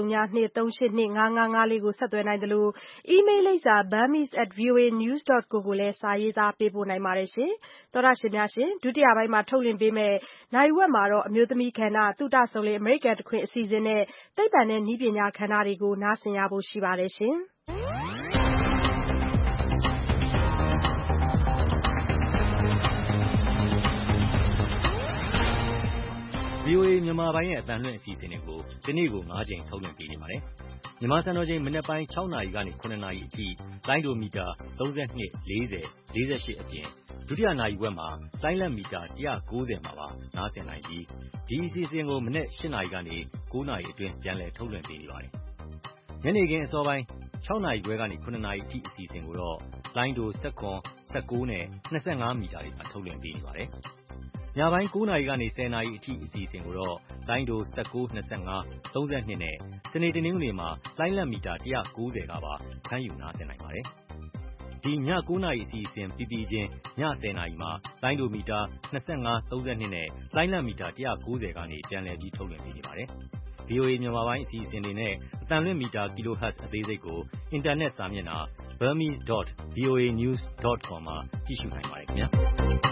123238555ကိုဆက်သွယ်နိုင်တယ်လို့အီးမေးလ်လိပ်စာ burmese@voanews.com ကိုလည်းစာရေးသားပေးပို့နိုင်ပါတယ်ရှင်။သောရရှင်များရှင်ဒုတိယပိုင်းမှာထုတ်လွှင့်ပေးမယ့်နိုင်ဝက်မှာတော့အမျိုးသမီးကဏ္ဍသုတဆုံလေအမေရိကန်တခွင်အစီအစဉ်နဲ့သိပ္ပံနဲ့နည်းပညာကဏ္ဍတွေကိုနားဆင်ရဖို့ရှိပါတယ်ရှင်။ VOA မြန်မာပိုင်းရဲ့အသံလွှင့်အစီအစဉ်တွေကိုဒီနေ့ကို9ကြိမ်ထုတ်လွှင့်ပေးနေပါတယ်။မြန်မာစံတော်ချိန်မနက်ပိုင်း6နာရီကနေ9နာရီအထိလိုင်းဒိုမီတာ32 40 48အပြင်ဒုတိယနာရီဝက်မှာလိုင်းလက်မီတာ190မှာပါနားဆင်နိုင်ပြီးဒီအစီအစဉ်ကိုမနက်8နာရီကနေ9နာရီအတွင်းပြန်လည်ထုတ်လွှင့်ပေးနေပါတယ်။ညနေခင်းအစောပိုင်း6နာရီခွဲကနေ9နာရီအထိအစီအစဉ်ကိုတော့လိုင်းဒို19 19နဲ့25မီတာတွေမှာထုတ်လွှင့်ပေးနေပါတယ်။ညပိုင်း9နာရီကနေ10နာရီအထိအစီအစဉ်ကိုတော့လိုင်းဒို19 25 32နဲ့စနေတနင်္ဂနွေမှာလိုင်းလက်မီတာ190ကပါဖမ်းယူနားဆင်နိုင်ပါတယ်။ဒီည9နာရီအစီအစဉ်ပြီးပြီးချင်းည10နာရီမှာလိုင်းဒိုမီတာ25 32နဲ့လိုင်းလက်မီတာ190ကနေပြန်လည်ပြီးထုတ်လွှင့်ပေးနေပါတယ်။ VOA မြန်မာပိုင်းအစီအစဉ်တွေနဲ့အသံလွှင့်မီတာ kHz အသေးစိတ်ကိုအင်တာနက်စာမျက်နှာ burmese.voanews.com မှာကြည့်ရှုနိုင်ပါတယ်ခင်ဗျာ။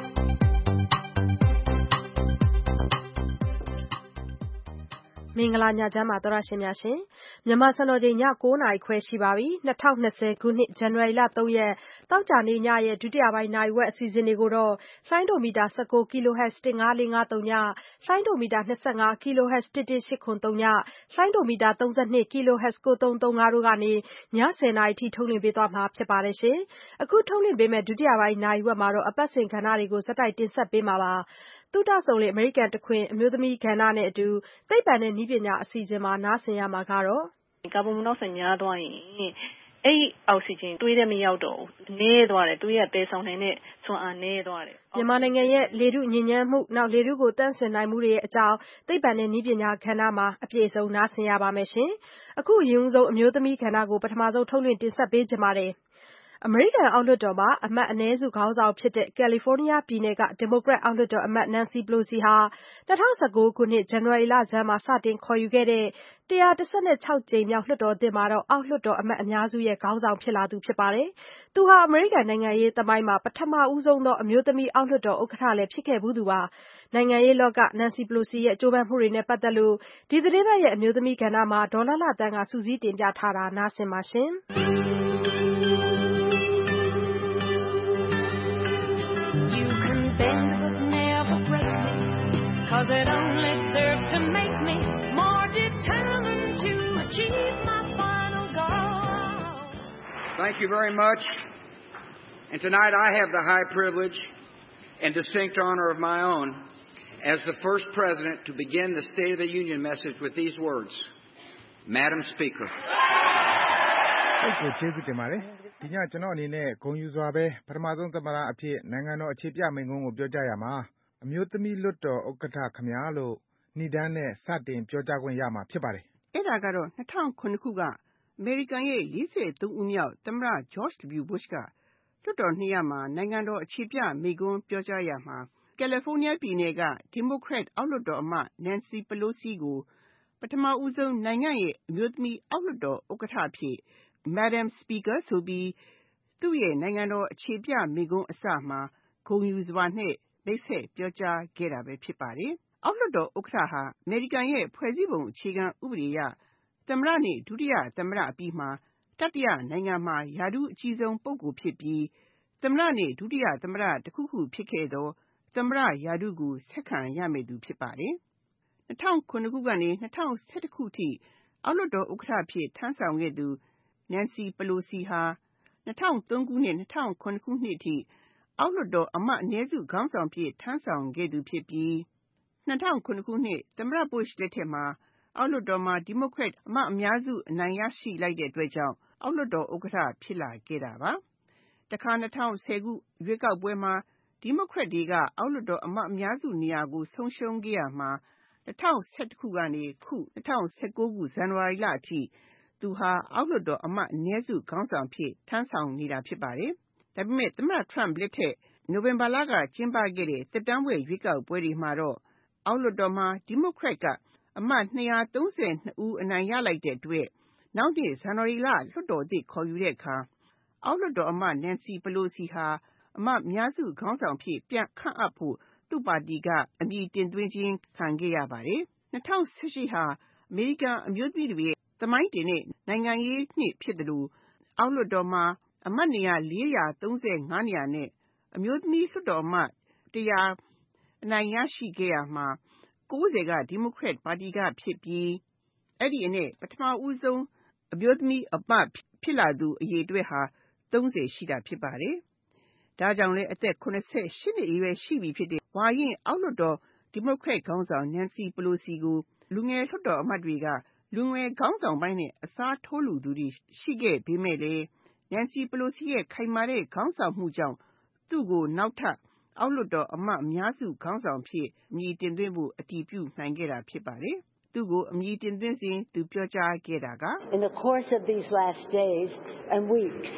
မင်္ဂလာညချမ်းပါသောရရှင်များရှင်မြန်မာစံတော်ချိန်ည9:00နာရီခွဲရှိပါပြီ2020ခုနှစ်ဇန်နဝါရီလ3ရက်တောက်ကြနေ့ညရဲ့ဒုတိယပိုင်းနိုင်ဝက်အစီအစဉ်တွေကိုတော့လိုင်းဒိုမီတာ19 kHz 15453ညလိုင်းဒိုမီတာ25 kHz 11883ညလိုင်းဒိုမီတာ32 kHz 9335တို့ကနေည10:00နာရီထိထုတ်လွှင့်ပေးသွားမှာဖြစ်ပါတယ်ရှင်အခုထုတ်လွှင့်ပေးမယ့်ဒုတိယပိုင်းနိုင်ဝက်မှာတော့အပတ်စဉ်ကဏ္ဍတွေကိုစက်တိုက်တင်ဆက်ပေးမှာပါသုတဆုံလေအမေရိကန်တခွင်အမျိုးသမီးကဏ္ဍနဲ့အတူသိပ္ပံနဲ့နည်းပညာအစီအစဉ်မှာနားဆင်ရမှာကတော့ကာဗွန်မွန်အောက်ဆိုက်များသွားရင်အဲ့ဒီအောက်ဆီဂျင်တွေးတဲ့မရောက်တော့ဘူးနည်းသွားတယ်တွေးရတဲဆောင်နိုင်တဲ့စွမ်းအားနည်းသွားတယ်မြန်မာနိုင်ငံရဲ့လေထုညဉ့်ဉန်းမှုနောက်လေထုကိုတန့်စင်နိုင်မှုတွေရဲ့အကြောင်းသိပ္ပံနဲ့နည်းပညာကဏ္ဍမှာအပြည့်အစုံနားဆင်ရပါမယ်ရှင်အခုအရင်ဆုံးအမျိုးသမီးကဏ္ဍကိုပထမဆုံးထုတ်လွှင့်တင်ဆက်ပေးကြပါမယ်အမေရိကန်အောက်လွှတ်တော်မှာအမတ်အနည်းစုခေါင်းဆောင်ဖြစ်တဲ့ကယ်လီဖိုးနီးယားပြည်နယ်ကဒီမိုကရက်အောက်လွှတ်တော်အမတ် Nancy Pelosi ဟာ2019ခုနှစ်ဇန်နဝါရီလဆန်းမှာစတင်ခေါ်ယူခဲ့တဲ့116ကြိမ်မြောက်လွှတ်တော်သစ်မှာအောက်လွှတ်တော်အမတ်အများစုရဲ့ခေါင်းဆောင်ဖြစ်လာသူဖြစ်ပါတယ်။သူဟာအမေရိကန်နိုင်ငံရေးသမိုင်းမှာပထမဦးဆုံးသောအမျိုးသမီးအောက်လွှတ်တော်ဥက္ကဋ္ဌလည်းဖြစ်ခဲ့ဘူးသူပါ။နိုင်ငံရေးလောက Nancy Pelosi ရဲ့ကြိုးပမ်းမှုတွေနဲ့ပတ်သက်လို့ဒီသတင်းပတ်ရဲ့အမျိုးသမီးကဏ္ဍမှာဒေါ်လာလတန်းကစုစည်းတင်ပြထားတာနားဆင်ပါရှင်။ Cause it only serves to make me more determined to achieve my final goal. Thank you very much. And tonight I have the high privilege and distinct honor of my own as the first president to begin the State of the Union message with these words. Madam Speaker. ကျေးဇူးတင်ပါတယ်ဒီညကျွန်တော်အနေနဲ့ဂုဏ်ယူစွာပဲပထမဆုံးသမ္မတအဖြစ်နိုင်ငံတော်အခြေပြမိန့်ခွန်းကိုပြောကြားရမှာအမျိုးသမီးလွတ်တော်ဥက္ကဋ္ဌခမညာလို့ဏ္ဍန်နဲ့စတင်ပြောကြားခွင့်ရမှာဖြစ်ပါတယ်အဲ့ဒါကတော့2009ခုကအမေရိကန်ရဲ့43ဦးမြောက်သမ္မတ George W. Bush ကလွှတ်တော်နှစ်ရပ်မှာနိုင်ငံတော်အခြေပြမိန့်ခွန်းပြောကြားရမှာကယ်လီဖိုးနီးယားပြည်နယ်ကဒီမိုကရက်အောက်လွှတ်တော်အမတ် Nancy Pelosi ကိုပထမဦးဆုံးနိုင်ငံရဲ့အမျိုးသမီးအောက်လွှတ်တော်ဥက္ကဋ္ဌအဖြစ် Madam Speaker ဆိုပြီးသူ့ရဲ့နိုင်ငံတော်အခြေပြမိန့်ခွန်းအစမှာဂုဏ်ယူစွာနဲ့မိတ်ဆက်ပြောကြားခဲ့တာပဲဖြစ်ပါတယ်။အောက်လွှတ်တော်ဥက္ကဋ္ဌဟာအမေရိကန်ရဲ့ဖွဲ့စည်းပုံအခြေခံဥပဒေအရသမ္မတနဲ့ဒုတိယသမ္မတအပြီးမှာတတိယနိုင်ငံမှာရာထူးအကြီးဆုံးပုဂ္ဂိုလ်ဖြစ်ပြီးသမ္မတနဲ့ဒုတိယသမ္မတတစ်ခုခုဖြစ်ခဲ့သောသမ္မတရာထူးကိုဆက်ခံရမယ့်သူဖြစ်ပါတယ်။2009ခုကနေ2011ခုထိအောက်လွှတ်တော်ဥက္ကဋ္ဌဖြစ်ထမ်းဆောင်ခဲ့သူ Nancy Pelosi ဟာ2003ခုနှစ်2009ခုနှစ်အထိအောက်လွှတ်တော်အမတ်အနည်းစုခေါင်းဆောင်ဖြစ်ထမ်းဆောင်ခဲ့သူဖြစ်ပြီး2009ခုနှစ်သမ္မတ Bush လက်ထက်မှာအောက်လွှတ်တော်မှာဒီမိုကရက်အမတ်အများစုအနိုင်ရရှိလိုက်တဲ့အတွက်ကြောင့်အောက်လွှတ်တော်ဥက္ကဋ္ဌဖြစ်လာခဲ့တာပါ။တခါ2010ခုရွေးကောက်ပွဲမှာဒီမိုကရက်တွေကအောက်လွှတ်တော်အမတ်အများစုနေရာကိုဆုံးရှုံးခဲ့ရမှာ2011ခုကနေခု2019ခုဇန်နဝါရီလအထိသူဟာအောက်လွှတ်တော်အမတ်အနည်းစုခေါင်းဆောင်ဖြစ်ထမ်းဆောင်နေတာဖြစ်ပါတယ်။ဒါပေမဲ့သမ္မတ Trump လက်ထက်နိုဝင်ဘာလကကျင်းပခဲ့တဲ့သက်တမ်းဝက်ရွေးကောက်ပွဲတွေမှာတော့အောက်လွှတ်တော်မှာဒီမိုကရက်ကအမတ်232ဦးအနိုင်ရလိုက်တဲ့အတွက်နောက်နှစ်ဇန်နဝါရီလလွှတ်တော်သစ်ခေါ်ယူတဲ့အခါအောက်လွှတ်တော်အမတ် Nancy Pelosi ဟာအမတ်အများစုခေါင်းဆောင်ဖြစ်ပြန်ခန့်အပ်ဖို့သူ့ပါတီကအမည်တင်သွင်းခြင်းခံခဲ့ရပါတယ်။2018ဟာအမေရိကန်အမျိုးသမီးတွေရဲ့သမိုင်းတင်တဲ့နိုင်ငံရေးနှစ်ဖြစ်တယ်လို့အောက်လွှတ်တော်မှာအမတ်နေရာ435နေရာနဲ့အမျိုးသမီးလွှတ်တော်အမတ်100အနိုင်ရရှိခဲ့ရမှာ90ကဒီမိုကရက်ပါတီကဖြစ်ပြီးအဲ့ဒီအနဲ့ပထမဦးဆုံးအမျိုးသမီးအမတ်ဖြစ်လာသူအရေအတွက်ဟာ30ရှိတာဖြစ်ပါတယ်။ဒါကြောင့်လည်းအသက်88နှစ်အရွယ်ရှိပြီဖြစ်တဲ့ဝါရင့်အောက်လွှတ်တော်ဒီမိုကရက်ခေါင်းဆောင် Nancy Pelosi ကိုလူငယ်လွှတ်တော်အမတ်တွေကလူငယ်ခေါင်းဆောင်ပိုင်းနဲ့အစားထိုးလူသူတွေရှိခဲ့ပေမဲ့လည်းNancy Pelosi ရဲ့ခိုင်မာတဲ့ခေါင်းဆောင်မှုကြောင့်သူ့ကိုနောက်ထပ်အောက်လွှတ်တော်အမတ်အများစုခေါင်းဆောင်ဖြစ်အမည်တင်သွင်းဖို့အတည်ပြုနိုင်ခဲ့တာဖြစ်ပါတယ်။သူ့ကိုအမည်တင်သွင်းစဉ်သူပြောကြားခဲ့တာက In the course of these last days and weeks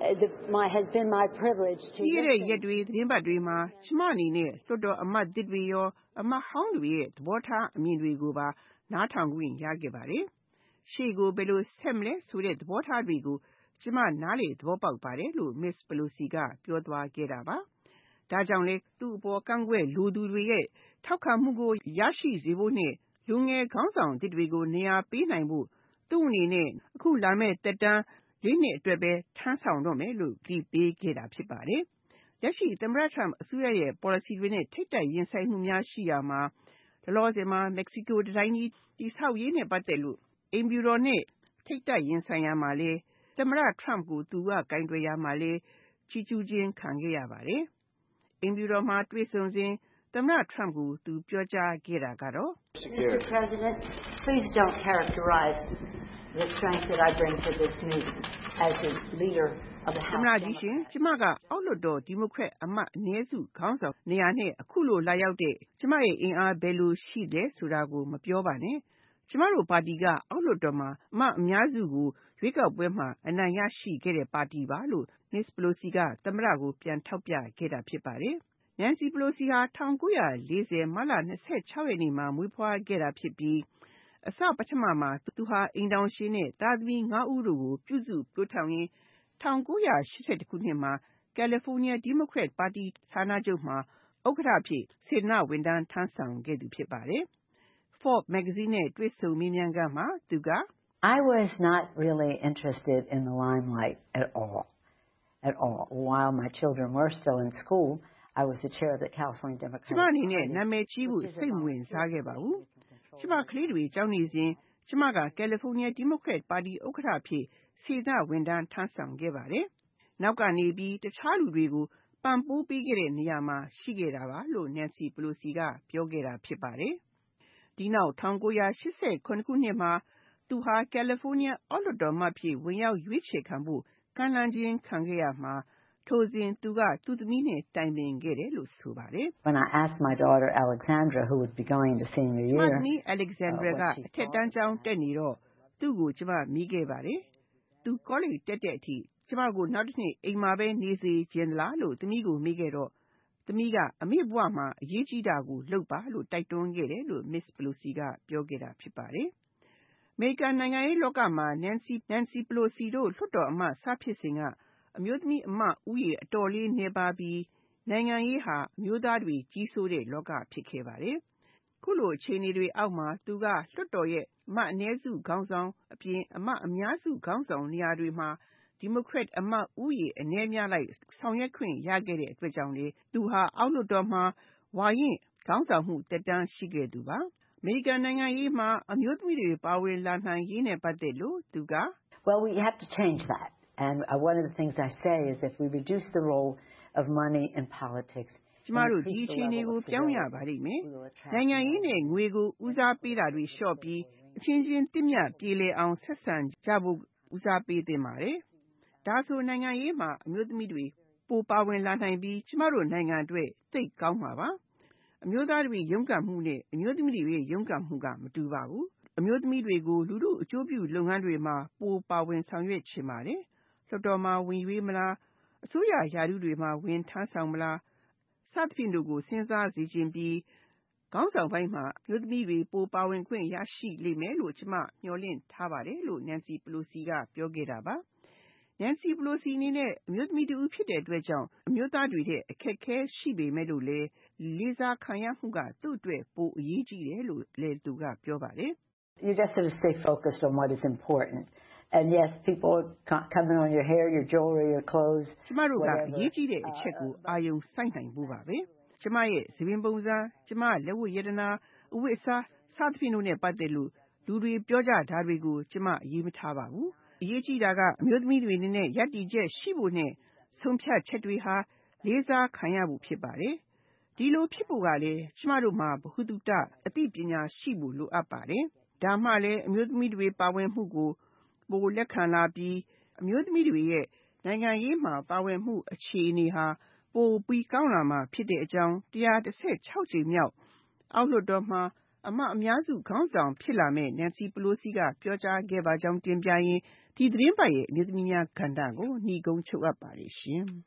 has been my privilege to ဒီရက်တွေသတင်းပတ်တွေမှာကျမအနေနဲ့လွှတ်တော်အမတ်သစ်တွေရောအမတ်ဟောင်းတွေရဲ့သဘောထားအမြင်တွေကိုပါနားထောင်ခွင့်ရခဲ့ပါတယ်။ရှေ့ကိုဘယ်လိုဆက်မလဲဆိုတဲ့သဘောထားတွေကိုကျမနားလေသဘောပေါက်ပါတယ်လို့ Miss Pelosi ကပြောသွားခဲ့တာပါ။ဒါကြောင့်လေသူ့အပေါ်ကန့်ကွက်လူသူတွေရဲ့ထောက်ခံမှုကိုရရှိစေဖို့နဲ့လူငယ်ခေါင်းဆောင်သစ်တွေကိုနေရာပေးနိုင်ဖို့သူ့အနေနဲ့အခုလာမယ့်သက်တမ်း၄ နှစ်အတွက်ပဲထမ်းဆောင်တော့မယ်လို့ကြည်ပေးခဲ့တာဖြစ်ပါတယ်။လက်ရှိသမ္မတ Trump အစိုးရရဲ့ policy တွေနဲ့ထိပ်တိုက်ရင်ဆိုင်မှုများရှိရာမှာလောဆယ်မှာ Mexico တံတိုင်းကြီးတည်ဆောက်ရေးနဲ့ပတ်သက်လို့အိမ်ဖြူတော်နဲ့ထိပ်တိုက်ရင်ဆိုင်ရမှာလေသမ္မတ Trump ကိုသူကကင်တွယ်ရမှာလေချီးကျူးခြင်းခံခဲ့ရပါတယ်။အိမ်ဖြူတော်မှာတွေ့ဆုံစဉ်သမ္မတ Trump ကိုသူပြောကြားခဲ့တာကတော့ Mr. President, please don't characterize the strength that I bring to this meeting as the leader of the House. သမ္မတကြီးရှင်ကျမကအောက်လွှတ်တော်ဒီမိုကရက်အမတ်အနည်းစုခေါင်းဆောင်နေရာနဲ့အခုလိုလာရောက်တဲ့ကျမရဲ့အင်အားဘယ်လိုရှိတယ်ဆိုတာကိုမပြောပါနဲ့ကျမတို့ပါတီကအောက်လွှတ်တော်မှာအမတ်အများစုကိုရွေးကောက်ပွဲမှာအနိုင်ရရှိခဲ့တဲ့ပါတီပါလို့ Miss Pelosi ကသမ္မတကိုပြန်ထောက်ပြခဲ့တာဖြစ်ပါတယ်။ Nancy Pelosi ဟာ1940မတ်လ26ရက်နေ့မှာမွေးဖွားခဲ့တာဖြစ်ပြီးအစပထမမှာသူဟာအိမ်ထောင်ရှင်နဲ့သားသမီး5ဦးတို့ကိုပြုစုပျိုးထောင်ရင်း1981ခုနှစ်မှာကယ်လီဖိုးနီးယားဒီမိုကရက်ပါတီဌာနချုပ်မှာဥက္ကဋ္ဌအဖြစ်စေတနာ့ဝန်ထမ်းထမ်းဆောင်ခဲ့သူဖြစ်ပါတယ်။ Forbes မဂ္ဂဇင်းနဲ့တွေ့ဆုံမေးမြန်းခန်းမှာသူက I was not really interested in the limelight at all. While my children were still in school, I was the chair of the California Democratic Party. ကျမအနေနဲ့နာမည်ကြီးဖို့စိတ်မဝင်စားခဲ့ပါဘူး။ကျမကလေးတွေကျောင်းနေစဉ်ကျမကကယ်လီဖိုးနီးယားဒီမိုကရက်ပါတီဥက္ကဋ္ဌအဖြစ်စေတနာ့ဝန်ထမ်းထမ်းဆောင်ခဲ့ပါတယ်။နောက်ကနေပြီးတခြားလူတွေကိုပံ့ပိုးပေးခဲ့တဲ့နေရာမှာရှိခဲ့တာပါလို့ Nancy Pelosi ကပြောခဲ့တာဖြစ်ပါတယ်။ဒီနောက်1989ခုနှစ်မှာသူဟာကယ်လီဖိုးနီးယားအောက်လွှတ်တော်အမတ်ဖြစ်ဝင်ရောက်ရွေးချယ်ခံဖို့ကမ်းလှမ်းခြင်းခံခဲ့ရမှာထိုစဉ်သူကသူ့သမီးနဲ့တိုင်ပင်ခဲ့တယ်လို့ဆိုပါတယ်။ When I asked my daughter Alexandra who would be going to senior year. မသမီး Alexandra ကအထက်တန်းကျောင်းတက်နေတော့သူ့ကိုကျမမေးခဲ့ပါတယ်။သူကောလိပ်တက်တဲ့အထိကျမကိုနောက်တစ်နှစ်အိမ်မှာပဲနေစေချင်သလားလို့သမီးကိုမေးခဲ့တော့သမီးကအမေဘဝမှာအရေးကြီးတာကိုလုပ်ပါလို့တိုက်တွန်းခဲ့တယ်လို့ Miss Pelosi ကပြောခဲ့တာဖြစ်ပါတယ်။အမေရိကန်နိုင်ငံရေးလောကမှာ Nancy Pelosi တို့လွှတ်တော်အမတ်စဖြစ်စဉ်ကအမျိုးသမီးအမတ်ဦးရေအတော်လေးနည်းပါးပြီးနိုင်ငံရေးဟာအမျိုးသားတွေကြီးစိုးတဲ့လောကဖြစ်ခဲ့ပါတယ်။ခုလိုအခြေအနေတွေအောက်မှာသူကလွှတ်တော်ရဲ့အမတ်အနည်းစုခေါင်းဆောင်အပြင်အမတ်အများစုခေါင်းဆောင်နေရာတွေမှာဒီမိုကရက်အမတ်ဦးရေအနည်းများလိုက်ဆောင်ရွက်ခွင့်ရခဲ့တဲ့အတွက်ကြောင့်လေသူဟာအောက်လွှတ်တော်မှာဝါရင့်ခေါင်းဆောင်မှုတက်တန်းရှိခဲ့သူပါ။အမေရိကန်နိုင်ငံရေးမှာအမျိုးသမီးတွေပါဝင်လာနိုင်ရေးနဲ့ပတ်သက်လို့သူက Well, we have to change that. And one of the things I say is if we reduce the role of money in politics. ကျမတို့ဒီအခြေအနေကိုပြောင်းရပါလိမ့်မယ်။နိုင်ငံရေးနဲ့ငွေကိုဦးစားပေးတာတွေလျှော့ပြီးအချင်းချင်းတင့်မြတ်ပြေလည်အောင်ဆက်ဆံကြဖို့ဦးစားပေးသင့်ပါတယ်။ဒါဆိုနိုင်ငံရေးမှာအမျိုးသမီးတွေပိုပါဝင်လာနိုင်ပြီးကျမတို့နိုင်ငံအတွက်သိပ်ကောင်းမှာပါ။အမျိုးသားတွေရုန်းကန်မှုနဲ့အမျိုးသမီးတွေရုန်းကန်မှုကမတူပါဘူး။အမျိုးသမီးတွေကိုလူထုအကျိုးပြုလုပ်ငန်းတွေမှာပိုပါဝင်ဆောင်ရွက်ချင်ပါတယ်။လွှတ်တော်မှာဝင်ရွေးမလားအစိုးရယာထူးတွေမှာဝင်ထမ်းဆောင်မလားစသဖြင့်တို့ကိုစဉ်းစားစေခြင်းပြီးခေါင်းဆောင်ပိုင်းမှာအမျိုးသမီးတွေပိုပါဝင်ခွင့်ရရှိလိမ့်မယ်လို့ကျမမျှော်လင့်ထားပါတယ်လို့ Nancy Pelosi ကပြောခဲ့တာပါ။ Nancy Pelosi အနေနဲ့အမျိုးသမီးတူဖြစ်တဲ့အတွက်ကြောင့်အမျိုးသားတွေတဲ့အခက်အခဲရှိပေမဲ့လို့လေလေးစားခံရမှုကသူ့အတွက်ပိုအရေးကြီးတယ်လို့လည်းသူကပြောပါတယ်။ You just have to stay focused on what is important. And yes, people coming on your hair, your jewelry, your clothes. ကျမတို့ကအရေးကြီးတဲ့အချက်ကိုအာရုံစိုက်နိုင်ဖို့ပါပဲ။ကျမရဲ့သပင်ပုံစံကျမလက်ဝတ်ရတနာအဝတ်အစားစသဖြင့်တို့နဲ့ပတ်သက်လို့လူတွေပြောကြတာတွေကိုကျမအရေးမထားပါဘူး။အရေးကြီးတာကအမျိုးသမီးတွေအနေနဲ့ယက်တီချက်ရှိဖို့နဲ့ဆုံးဖြတ်ချက်တွေဟာလေးစားခံရဖို့ဖြစ်ပါတယ်။ဒီလိုဖြစ်ဖို့ကလည်းကျမတို့မှာဗဟုသုတအသိပညာရှိဖို့လိုအပ်ပါတယ်။ဒါမှလည်းအမျိုးသမီးတွေပါဝင်မှုကိုပိုလက်ခံလာပြီးအမျိုးသမီးတွေရဲ့နိုင်ငံရေးမှာပါဝင်မှုအခြေအနေဟာပိုပိုပြီးကောင်းလာမှာဖြစ်တဲ့အကြောင်း116ကြိမ်မြောက်အောက်လွှတ်တော်မှာအမတ်အများစုခေါင်းဆောင်ဖြစ်လာမယ့် Nancy Pelosi ကပြောကြားခဲ့ပါကြောင်းတင်ပြရင်းဒီသတင်းပတ်ရဲ့အမျိုးသမီးများကဏ္ဍကိုနှီးကုန်းချုပ်အပ်ပါတယ်ရှင်။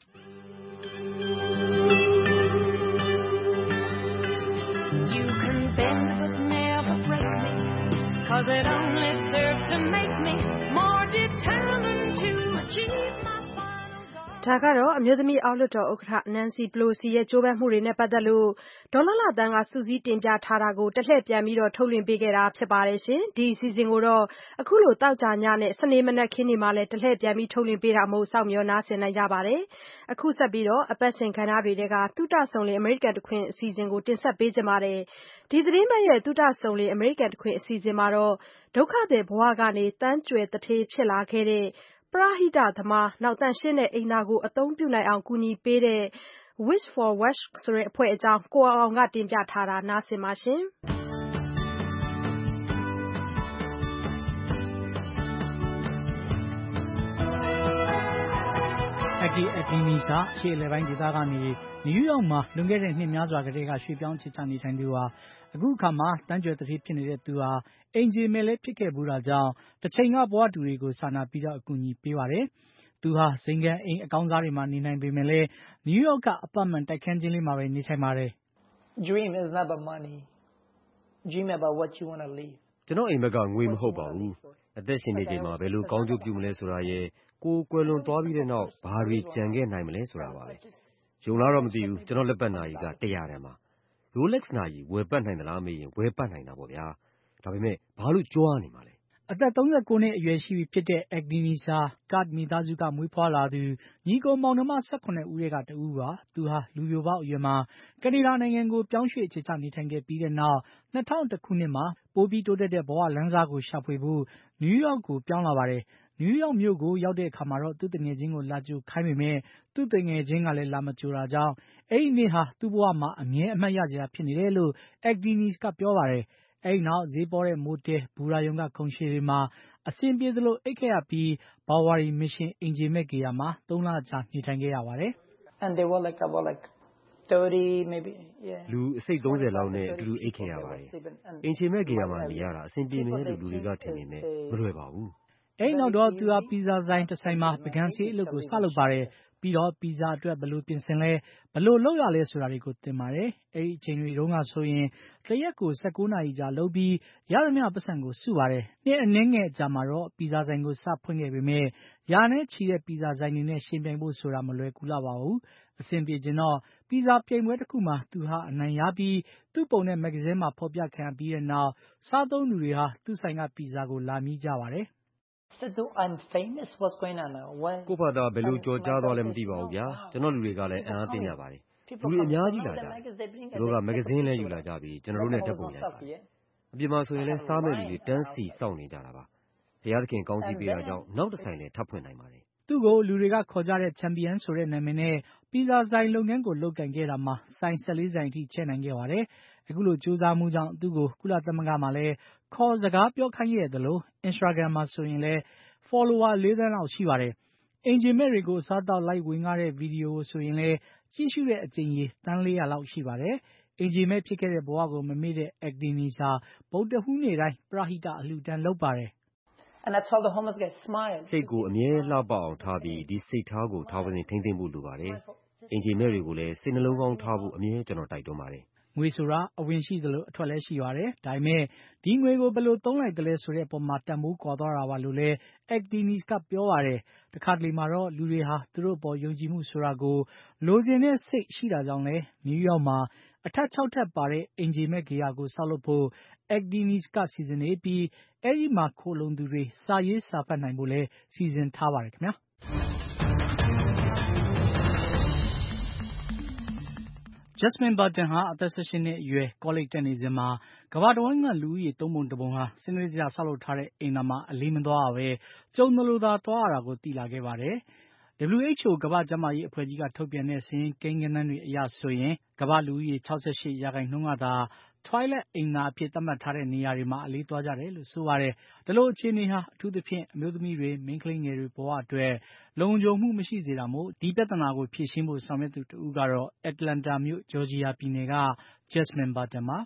You can bend but never break me, 'cause it only serves to make me more determined to achieve my ဒါကတော့အမျိုးသမီးအောက်လွှတ်တော်ဥက္ကဋ္ဌ Nancy Pelosi ရဲ့ကြိုးပမ်းမှုတွေနဲ့ပတ်သက်လို့ဒေါ်လာသန်းကစုစည်းတင်ပြထားတာကိုတလှည့်ပြန်ပြီးထုတ်လွှင့်ပေးခဲ့တာဖြစ်ပါတယ်ရှင်။ဒီအစီအစဉ်ကိုတော့အခုလိုတောက်ကြညနဲ့စနေမနက်ခင်းတွေမှာလည်းတလှည့်ပြန်ပြီးထုတ်လွှင့်ပေးတာမို့စောင့်မျှော်နားဆင်နိုင်ကြပါတယ်။အခုဆက်ပြီးအပတ်စဉ်ကဏ္ဍတွေထဲကသုတဆုံလေအမေရိကန်တခွင်အစီအစဉ်ကိုတင်ဆက်ပေးကြပါမယ်။ဒီသတင်းပတ်ရဲ့သုတဆုံလေအမေရိကန်တခွင်အစီအစဉ်မှာတော့ဒုက္ခသည်ဘဝကနေတန်းကြွယ်တထေးဖြစ်လာခဲ့တဲ့ပရဟိတသမားနောက်သန့်ရှင်းတဲ့အိမ်သာကိုအသုံးပြုနိုင်အောင်ကူညီပေးတဲ့ Wish for Wash ဆိုတဲ့အဖွဲ့အကြောင်းကိုအောင်ကတင်ပြထားတာနားဆင်ပါရှင်။ Aggie Atkins ကရှေ့အလယ်ပိုင်းဒေသကနေနယူးယောက်မှာလွန်ခဲ့တဲ့နှစ်များစွာကတည်းကရွှေ့ပြောင်းအခြေချနေထိုင်သူဟာအခုအခါမှာတန်းကြွယ်တထေးဖြစ်နေတဲ့သူဟာအိမ်ခြေမဲ့လည်းဖြစ်ခဲ့ဘူးတာကြောင့်တစ်ချိန်ကဘဝတူတွေကိုစာနာပြီးအကူအညီပေးပါတယ်။သူဟာဇိမ်ခံအိမ်အကောင်းစားတွေမှာနေနိုင်ပေမဲ့လည်းနယူးယောက်ကအပတ်မှန်တိုက်ခန်းချင်းလေးမှာပဲနေထိုင်ပါတယ်။ Dream is not about money. Dream about what you want to live. ကျွန်တော်အိမ်မက်ကငွေမဟုတ်ပါဘူး။အသက်ရှင်နေချိန်မှာဘယ်လိုကောင်းကျိုးပြုမလဲဆိုတာရဲ့ကိုယ်ကွယ်လွန်သွားပြီးတဲ့နောက်ဘာတွေကြံခဲ့နိုင်မလဲဆိုတာပါပဲ။ယုံလားတော့မသိဘူးကျွန်တော်လက်ပတ်နာရီက100တန်ပါ။ Rolex နာရီဝယ်ပတ်နိုင်သလားမေးရင်ဝယ်ပတ်နိုင်တာပေါ့ဗျာ။ဒါပေမဲ့ဘာလို့ကြွားနေမှာလဲ။အသက်39နှစ်အရွယ်ရှိပြီဖြစ်တဲ့ Atkins ဟာကတ်မိသားစုကမွေးဖွားလာသူညီကိုမောင်နှမ18ဦးထဲကတဦးပါ။သူဟာလူပြိုပေါက်အရွယ်မှာကနေဒါနိုင်ငံကိုပြောင်းရွှေ့အခြေချနေထိုင်ခဲ့ပြီးတဲ့နောက်2001ခုနှစ်မှာပိုပြီးတိုးတက်တဲ့ဘဝလမ်းစားကိုရှာဖွေဖို့နယူးယောက်ကိုပြောင်းလာပါတယ်။နယူးယောက်မြို့ကိုရောက်တဲ့အခါမှာတော့သူ့တငယ်ချင်းကိုလာကြိုခိုင်းပေမဲ့သူ့တငယ်ချင်းကလည်းလာမကြိုတာကြောင့်အဲ့ဒီနေ့ဟာသူ့ဘဝမှာအမြဲအမှတ်ရစရာဖြစ်နေတယ်လို့ Atkins ကပြောပါတယ်။အဲ့နောက်ဈေးပေါ်တဲ့မိုတယ်ဘူရာယုံကခုံရှည်တွေမှာအဆင်ပြေသလိုအိပ်ခဲ့ရပြီးဘာဝါရီမစ်ရှင်အင်ဂျီမက်ဂေယာမှာ3လကြာနေထိုင်ခဲ့ရပါတယ်။ And they were about 30 maybe yeah လူအစိတ်30လောက်နဲ့အတူတူအိပ်ခဲ့ရပါတယ်။အင်ဂျီမက်ဂေယာမှာနေရတာအဆင်ပြေမယ်လို့လူတွေကထင်နေမယ်မလွယ်ပါဘူး။အဲ့နောက်တော့သူဟာပီဇာဆိုင်တစ်ဆိုင်မှာပကံစီအလုပ်ကိုစလုပ်ပါတယ်။ပြီးတော့ပီဇာအတွက်ဘယ်လိုပြင်ဆင်လဲဘယ်လိုလုပ်ရလဲဆိုတာတွေကိုသင်ပါတယ်။အဲ့ဒီအချိန်တွေတုန်းကဆိုရင်တရက်ကို19နာရီကြာလုပ်ပြီးရသမျှပတ်စံကိုစုပါတယ်။နှစ်အနည်းငယ်အကြာမှာတော့ပီဇာဆိုင်ကိုစဖွင့်ခဲ့ပေမဲ့ရာနဲ့ချီတဲ့ပီဇာဆိုင်တွေနဲ့ရှင်ပြိုင်ဖို့ဆိုတာမလွယ်ကူလာပါဘူး။အဆင်ပြေခြင်းတော့ပီဇာပြိုင်ပွဲတစ်ခုမှာသူဟာအနိုင်ရပြီးသူ့ပုံနဲ့မဂ္ဂဇင်းမှာဖော်ပြခံရပြီးတဲ့နောက်စားသုံးသူတွေဟာသူ့ဆိုင်ကပီဇာကိုလာမြည်ကြပါတယ်။ So I'm famous what's going on now? ကိုဖာသာဘယ်လိုကြော်ကြားသွားလဲမသိပါဘူးဗျာ။ကျွန်တော်လူတွေကလည်းအံ့အားသင့်ကြပါတယ်။လူတွေအများကြီးလာကြတယ်။သူတို့ကမဂ္ဂဇင်းလည်းယူလာကြပြီးကျွန်တော်တို့နဲ့ဓာတ်ပုံရိုက်ပါတယ်။အပြင်မှာဆိုရင်လည်းစားမဲ့လူတွေတန်းစီစောင့်နေကြတာပါ။ဘုရားသခင်ကောင်းချီးပေးတာကြောင့်နောက်တစ်ဆိုင်လည်းထပ်ဖွင့်နိုင်ပါတယ်။သူ့ကိုလူတွေကခေါ်ကြတဲ့ချန်ပီယံဆိုတဲ့နာမည်နဲ့ပီဇာဆိုင်လုပ်ငန်းကိုလုပ်ကိုင်ခဲ့တာမှာဆိုင်14ဆိုင်အထိချဲ့နိုင်ခဲ့ပါတယ်။အခုလိုကြိုးစားမှုကြောင့်သူ့ကိုကုလသမဂ္ဂမှာလည်းခေါ်စကားပြောခိုင်းခဲ့တယ်လို့ Instagram မှာဆိုရင်လည်း follower 4 သန်းလောက်ရှိပါတယ်။အင်ဂျင်မဲ့တွေကိုအစားတောက်လိုက်ဝင်ကားတဲ့ဗီဒီယိုဆိုရင်လည်းကြည့်ရှုတဲ့အကြိမ်ရေသန်း400လောက်ရှိပါတယ်။အင်ဂျင်မဲ့ဖြစ်ခဲ့တဲ့ဘဝကိုမမေ့တဲ့ Atkins ဟာဗုဒ္ဓဟူးနေ့တိုင်းပရဟိတအလှူဒန်းလုပ်ပါတယ်။ And I told the homeless guy smile. စိတ်ကိုအမြဲလှပအောင်ထားပြီးဒီစိတ်ထားကိုထားပါစေထိမ့်သိမ့်ဖို့လိုပါတယ်။အင်ဂျင်မဲ့တွေကိုလည်းစိတ်နှလုံးကောင်းထားဖို့အမြဲကျွန်တော်တိုက်တွန်းပါတယ်။ငွေဆိုတာအဝင်ရှိသလိုအထွက်လည်းရှိပါတယ်။ဒါပေမဲ့ဒီငွေကိုဘယ်လိုသုံးလိုက်သလဲဆိုတဲ့အပေါ်မှာတန်ဖိုးကွာသွားတာပါလို့လည်း Atkins ကပြောပါတယ်။တခါတလေမှာတော့လူတွေဟာသူတို့အပေါ်ယုံကြည်မှုဆိုတာကိုလိုချင်တဲ့စိတ်ရှိတာကြောင့်လဲနယူးယောက်မှာအထပ်6ထပ်ပါတဲ့အင်ဂျီမက်ဂေယာကိုဆောက်လုပ်ဖို့ Atkins ကစီစဉ်နေပြီးအဲ့ဒီမှာခိုလုံသူတွေစာရေးစာဖတ်နိုင်ဖို့လဲစီစဉ်ထားပါတယ်ခင်ဗျာ။ Jasmine Burton ဟာအသက်18နှစ်အရွယ်ကောလိပ်တက်နေစဉ်မှာကမ္ဘာတဝန်းကလူဦးရေ3 ပုံ 1 ပုံဟာစနစ်တကျဆောက်လုပ်ထားတဲ့အိမ်သာမှာအလေးမသွားရပဲကြုံသလိုသာသွားရတာကိုသိလာခဲ့ပါတယ်။ WHO ကမ္ဘာ့ကျန်းမာရေးအဖွဲ့ကြီးကထုတ်ပြန်တဲ့စာရင်းကိန်းဂဏန်းတွေအရဆိုရင်ကမ္ဘာလူဦးရေ68%ကသာ Twilight အိမ်သာအဖြစ်သတ်မှတ်ထားတဲ့နေရာတွေမှာအလေးသွားကြတယ်လို့ဆိုပါတယ်။ဒီလိုအခြေအနေဟာအထူးသဖြင့်အမျိုးသမီးတွေမိန်းကလေးငယ်တွေဘဝအတွက်လုံခြုံမှုမရှိစေတာမို့ဒီပြဿနာကိုဖြေရှင်းဖို့ဆောင်ရွက်သူတဦးကတော့ Atlanta မြို့ Georgia ပြည်နယ်က Jasmine Barton ပါ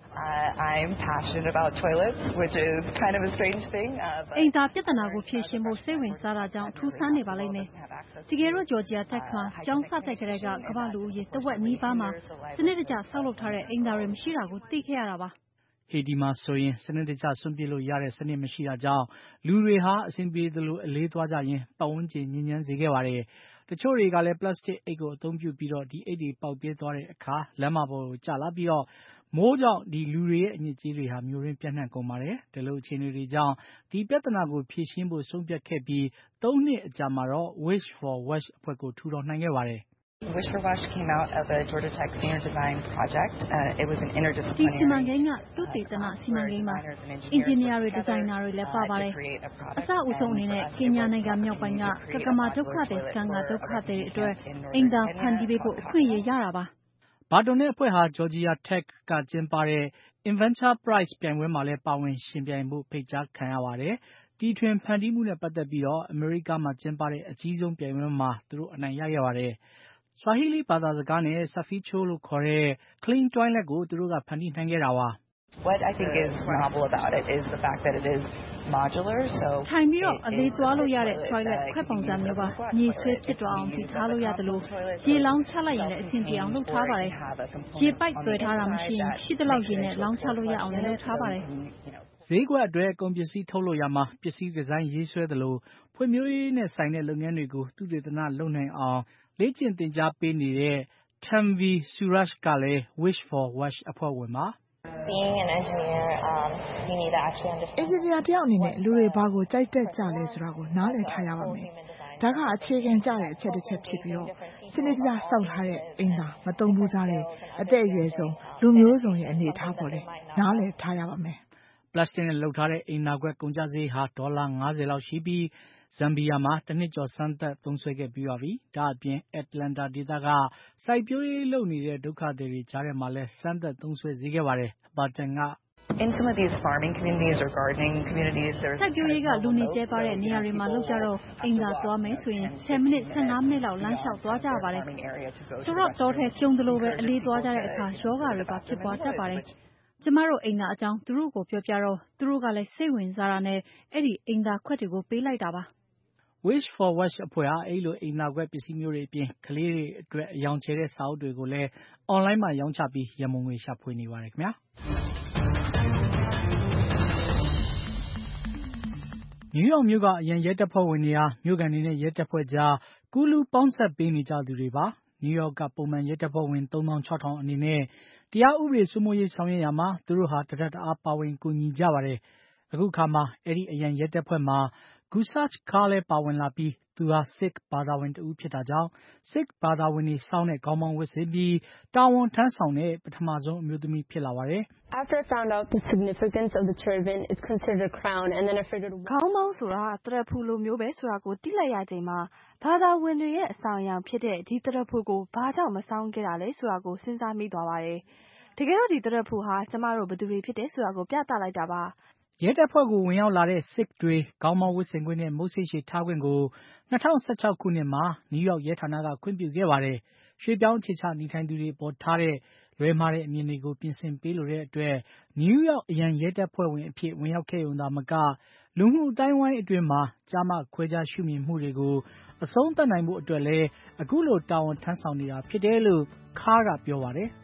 I'm passionate about toilets, which is kind of a strange thing. အိမ်သာပြဿနာကိုဖြေရှင်းဖို့စိတ်ဝင်စားတာကြောင့်ထူးဆန်းနေပါလိမ့်မယ်။တကယ်တော့ Georgia Tech မှာကျောင်းစတက်ကြတဲ့ကကမ္ဘာလူဦးရေတဝက်နီးပါးမှာစနစ်တကျဆောက်လုပ်ထားတဲ့အိမ်သာတွေမရှိတာကိုသိခဲ့ရတာပါ။ဟေတီမှာဆိုရင်စနစ်တကျစွန့်ပစ်လို့ရတဲ့စနစ်မရှိတာကြောင့်လူတွေဟာအဆင်ပြေသလိုအလေးသွားကြရင်ပတ်ဝန်းကျင်ညစ်ညမ်းစေခဲ့ပါတယ်။တချို့တွေကလည်းပလတ်စတစ်အိတ်ကိုအသုံးပြုပြီးတော့ဒီအိတ်တွေပေါက်ပြဲသွားတဲ့အခါလမ်းမပေါ်ကိုကျလာပြီးတော့မိုးကြောင့်ဒီလူတွေရဲ့အညစ်အကြေးတွေဟာမြို့ရင်းပြန့်နှံ့ကုန်ပါတယ်။ဒီလိုအခြေအနေတွေကြောင့်ဒီပြဿနာကိုဖြေရှင်းဖို့ဆုံးဖြတ်ခဲ့ပြီး3 နှစ်အကြာမှာတော့ Wish for Wash အဖွဲ့ကိုထူထောင်နိုင်ခဲ့ပါတယ်။ Wish for Wash came out of a Georgia Tech senior design project. It was an interdisciplinary. ဒီစီမံကိန်းကသုတေသနစီမံကိန်းမှာအင်ဂျင်နီယာတွေဒီဇိုင်နာတွေလည်းပါပါတယ်။အစအဆုံးအနေနဲ့ကင်ညာနိုင်ငံမြောက်ပိုင်းကကကမာဒုက္ခသည်စခန်းကဒုက္ခသည်တွေအတွက်အိမ်သာဖန်တီးပေးဖို့အခွင့်အရေးရတာပါ။ဘာတွန်နဲ့အဖွဲ့ဟာ Georgia Tech ကကျင်းပတဲ့ Inventor Prize ပြိုင်ပွဲမှာလည်းပါဝင်ယှဉ်ပြိုင်ဖို့ဖိတ်ကြားခံရပါတယ်။တီထွင်ဖန်တီးမှုနဲ့ပတ်သက်ပြီးတော့အမေရိကမှာကျင်းပတဲ့အကြီးဆုံးပြိုင်ပွဲမှာသူတို့အနိုင်ရခဲ့ပါတယ်။ Swahili ဘာသာစကားနဲ့ Saficho လို့ခေါ်တဲ့ Clean Toilet ကိုသူတို့ကဖန်တီးနိုင်ခဲ့တာပါ။ What I think is novel about it is the fact that it is modular. So ထိုင်ပြီးတော့အလေးသွားလို့ရတဲ့ toilet ခွက်ပုံစံမျိုးပါ။မြေဆွဲဖြစ်သွားအောင်ထိထားလို့ရတယ်လို့ရေလောင်းချလိုက်ရင်လည်းအဆင်ပြေအောင်လုပ်ထားပါတယ်။ရေပိုက်သွဲထားတာမရှိရင်ရှိသလောက်ရေနဲ့လောင်းချလို့ရအောင်လည်းလုပ်ထားပါတယ်။ဈေးကွက်အတွက်ကုန်ပစ္စည်းထုတ်လုပ်ရမှာပစ္စည်းဒီဇိုင်းရေးဆွဲသလိုဖွံ့ဖြိုးရေးနဲ့ဆိုင်တဲ့လုပ်ငန်းတွေကိုသုတေသနလုပ်နိုင်အောင်လေ့ကျင့်သင်ကြားပေးနေတဲ့ Tanvi Suraj ကလည်း Wish for Wash အဖွဲ့ဝင်ပါ Being an engineer, you need to actually understand. အင်ဂျင်နီယာတယောက်အနေနဲ့လူတွေဘာကိုကြိုက်တတ်ကြလဲဆိုတာကိုနားလည်ထားရပါမယ်။ဒါကအခြေခံကျတဲ့အချက်တစ်ချက်ဖြစ်ပြီးတော့စနစ်တကျစောက်ထားတဲ့အိမ်သာမသုံးဘူးကြတဲ့အသက်အရွယ်ဆုံးလူမျိုးစုံရဲ့အနေအထားပေါ်လေနားလည်ထားရပါမယ်။ပလတ်စတစ်နဲ့လုပ်ထားတဲ့အိမ်သာခွက်ကုန်ကျစရိတ်ဟာ$50လောက်ရှိပြီးဇမ်ဘီယာမှာတစ်နှစ်ကျော်စမ်းသပ်သုံးစွဲခဲ့ပြီးပါပြီ။ဒါအပြင် Atlanta ဒေသကစိုက်ပျိုးရေးလုပ်နေတဲ့ဒုက္ခသည်တွေကြားထဲမှာလည်းစမ်းသပ်သုံးစွဲစေခဲ့ပါတယ်။ဘာတန်က In some of these farming communities or gardening communities, there's စိုက်ပျိုးရေးကလူနေကျဲပါတဲ့နေရာတွေမှာလောက်ကြတော့အိမ်သာသွားမယ်ဆိုရင်10မိနစ်15မိနစ်လောက်လမ်းလျှောက်သွားကြပါတယ်။ဆိုတော့တော်ထဲကျုံသလိုပဲအလေးသွားကြတဲ့အခါယောဂတွေပါဖြစ်ပွားတတ်ပါတယ်။ကျမတို့အိမ်သာအကြောင်းသူတို့ကိုပြောပြတော့သူတို့ကလည်းစိတ်ဝင်စားတာနဲ့အဲ့ဒီအိမ်သာခွက်တွေကိုပေးလိုက်တာပါ။ Wish for Wash အဖွဲ့ဟာအဲ့လိုအိမ်သာခွက်ပစ္စည်းမျိုးတွေအပြင်ကလေးတွေအတွက်အယောင်ချဲတဲ့စာအုပ်တွေကိုလည်းအွန်လိုင်းမှာရောင်းချပြီးရန်ပုံငွေရှာဖွေနေပါတယ်ခင်ဗျာ။နယူးယောက်မြို့ကအရန်ရဲတပ်ဖွဲ့ဝင်တွေဟာမြို့ခံတွေနဲ့ရဲတပ်ဖွဲ့ကြားကူးလူးပေါင်းဆက်ပေးနေကြသူတွေပါ။နယူးယောက်ကပုံမှန်ရဲတပ်ဖွဲ့ဝင်3600အနေနဲ့တရားဥပဒေစိုးမိုးရေးဆောင်ရွက်ရာမှာသူတို့ဟာတထက်တအားပါဝင်ကူညီကြပါတယ်။အခုခါမှာအဲ့ဒီအရန်ရဲတပ်ဖွဲ့မှာGusach Kar လည်းပါဝင်လာပြီးသူဟာ Sikh ဘာသာဝင်တဦးဖြစ်တာကြောင့် Sikh ဘာသာဝင်တွေစောင်းတဲ့ခေါင်းပေါင်းဝတ်ဆင်ပြီးတာဝန်ထမ်းဆောင်တဲ့ပထမဆုံးအမျိုးသမီးဖြစ်လာပါတယ်။ After I found out the significance of the turban, it's considered a crown, and then I figured ခေါင်းပေါင်းဆိုတာတရဖူလိုမျိုးပဲဆိုတာကိုသိလိုက်ရချိန်မှာဘာသာဝင်တွေရဲ့အဆောင်အယောင်ဖြစ်တဲ့ဒီတရဖူကိုဘာကြောင့်မဆောင်ခဲ့တာလဲဆိုတာကိုစဉ်းစားမိသွားပါတယ်။တကယ်တော့ဒီတရဖူဟာကျမတို့ဘယ်သူတွေဖြစ်တယ်ဆိုတာကိုပြသလိုက်တာပါ။ရဲတပ်ဖွဲ့ကိုဝင်ရောက်လာတဲ့ Sikh တွေခေါင်းပေါင်းဝတ်ဆင်ခွင့်နဲ့မုတ်ဆိတ်ရှည်ထားခွင့်ကို2016ခုနှစ်မှာနယူးယောက်ရဲဌာနကခွင့်ပြုခဲ့ပါတယ်။ရွှေ့ပြောင်းအခြေချနေထိုင်သူတွေပေါ်ထားတဲ့လွဲမှားတဲ့အမြင်တွေကိုပြင်ဆင်ပေးလိုတဲ့အတွက်နယူးယောက်အရန်ရဲတပ်ဖွဲ့ဝင်အဖြစ်ဝင်ရောက်ခဲ့ရုံသာမကလူမှုအတိုင်းဝိုင်းအတွင်းမှာကျားမခွဲခြားရှုမြင်မှုတွေကိုအဆုံးသတ်နိုင်ဖို့အတွက်လည်းအခုလိုတာဝန်ထမ်းဆောင်နေတာဖြစ်တယ်လို့ခါးကပြောပါတယ်။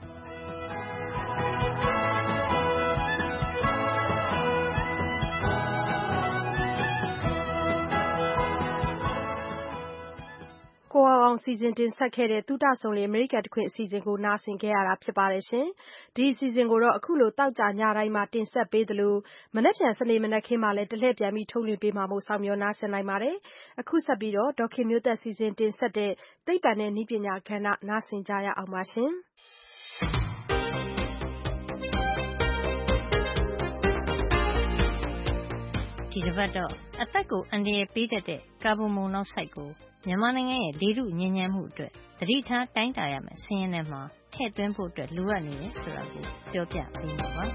ကိုအောင်စီစဉ်တင်ဆက်ခဲ့တဲ့သုတဆုံလေအမေရိကန်တခွင်အစီအစဉ်ကိုနားဆင်ခဲ့ရတာဖြစ်ပါတယ်ရှင်။ဒီအစီအစဉ်ကိုတော့အခုလိုတောက်ကြညတိုင်းမှာတင်ဆက်ပေးသလိုမနေ့ပြန်စနေမနက်ခင်းမှာလည်းတလှည့်ပြန်ပြီးထုတ်လွှင့်ပေးမှာမို့ဆောင်မျှော်နားဆင်နိုင်ပါတယ်။အခုဆက်ပြီးတော့ဒေါခင်မျိုးသက်စီစဉ်တင်ဆက်တဲ့သိပ္ပံနဲ့နည်းပညာကဏ္ဍနားဆင်ကြရအောင်ပါရှင်။ဒီတစ်ပတ်တော့အသက်ကိုအန္တရာယ်ပေးတတ်တဲ့ကာဗွန်မိုနောက်ဆိုက်ကိုမြန်မာနိုင်ငံရဲ့လေထုညစ်ညမ်းမှုအတွက်သတိထားတိုင်းတာရမယ့်စာရင်းထဲမှာထည့်သွင်းဖို့လိုအပ်နေတယ်ဆိုတာကိုပြောပြပေးမှာပါ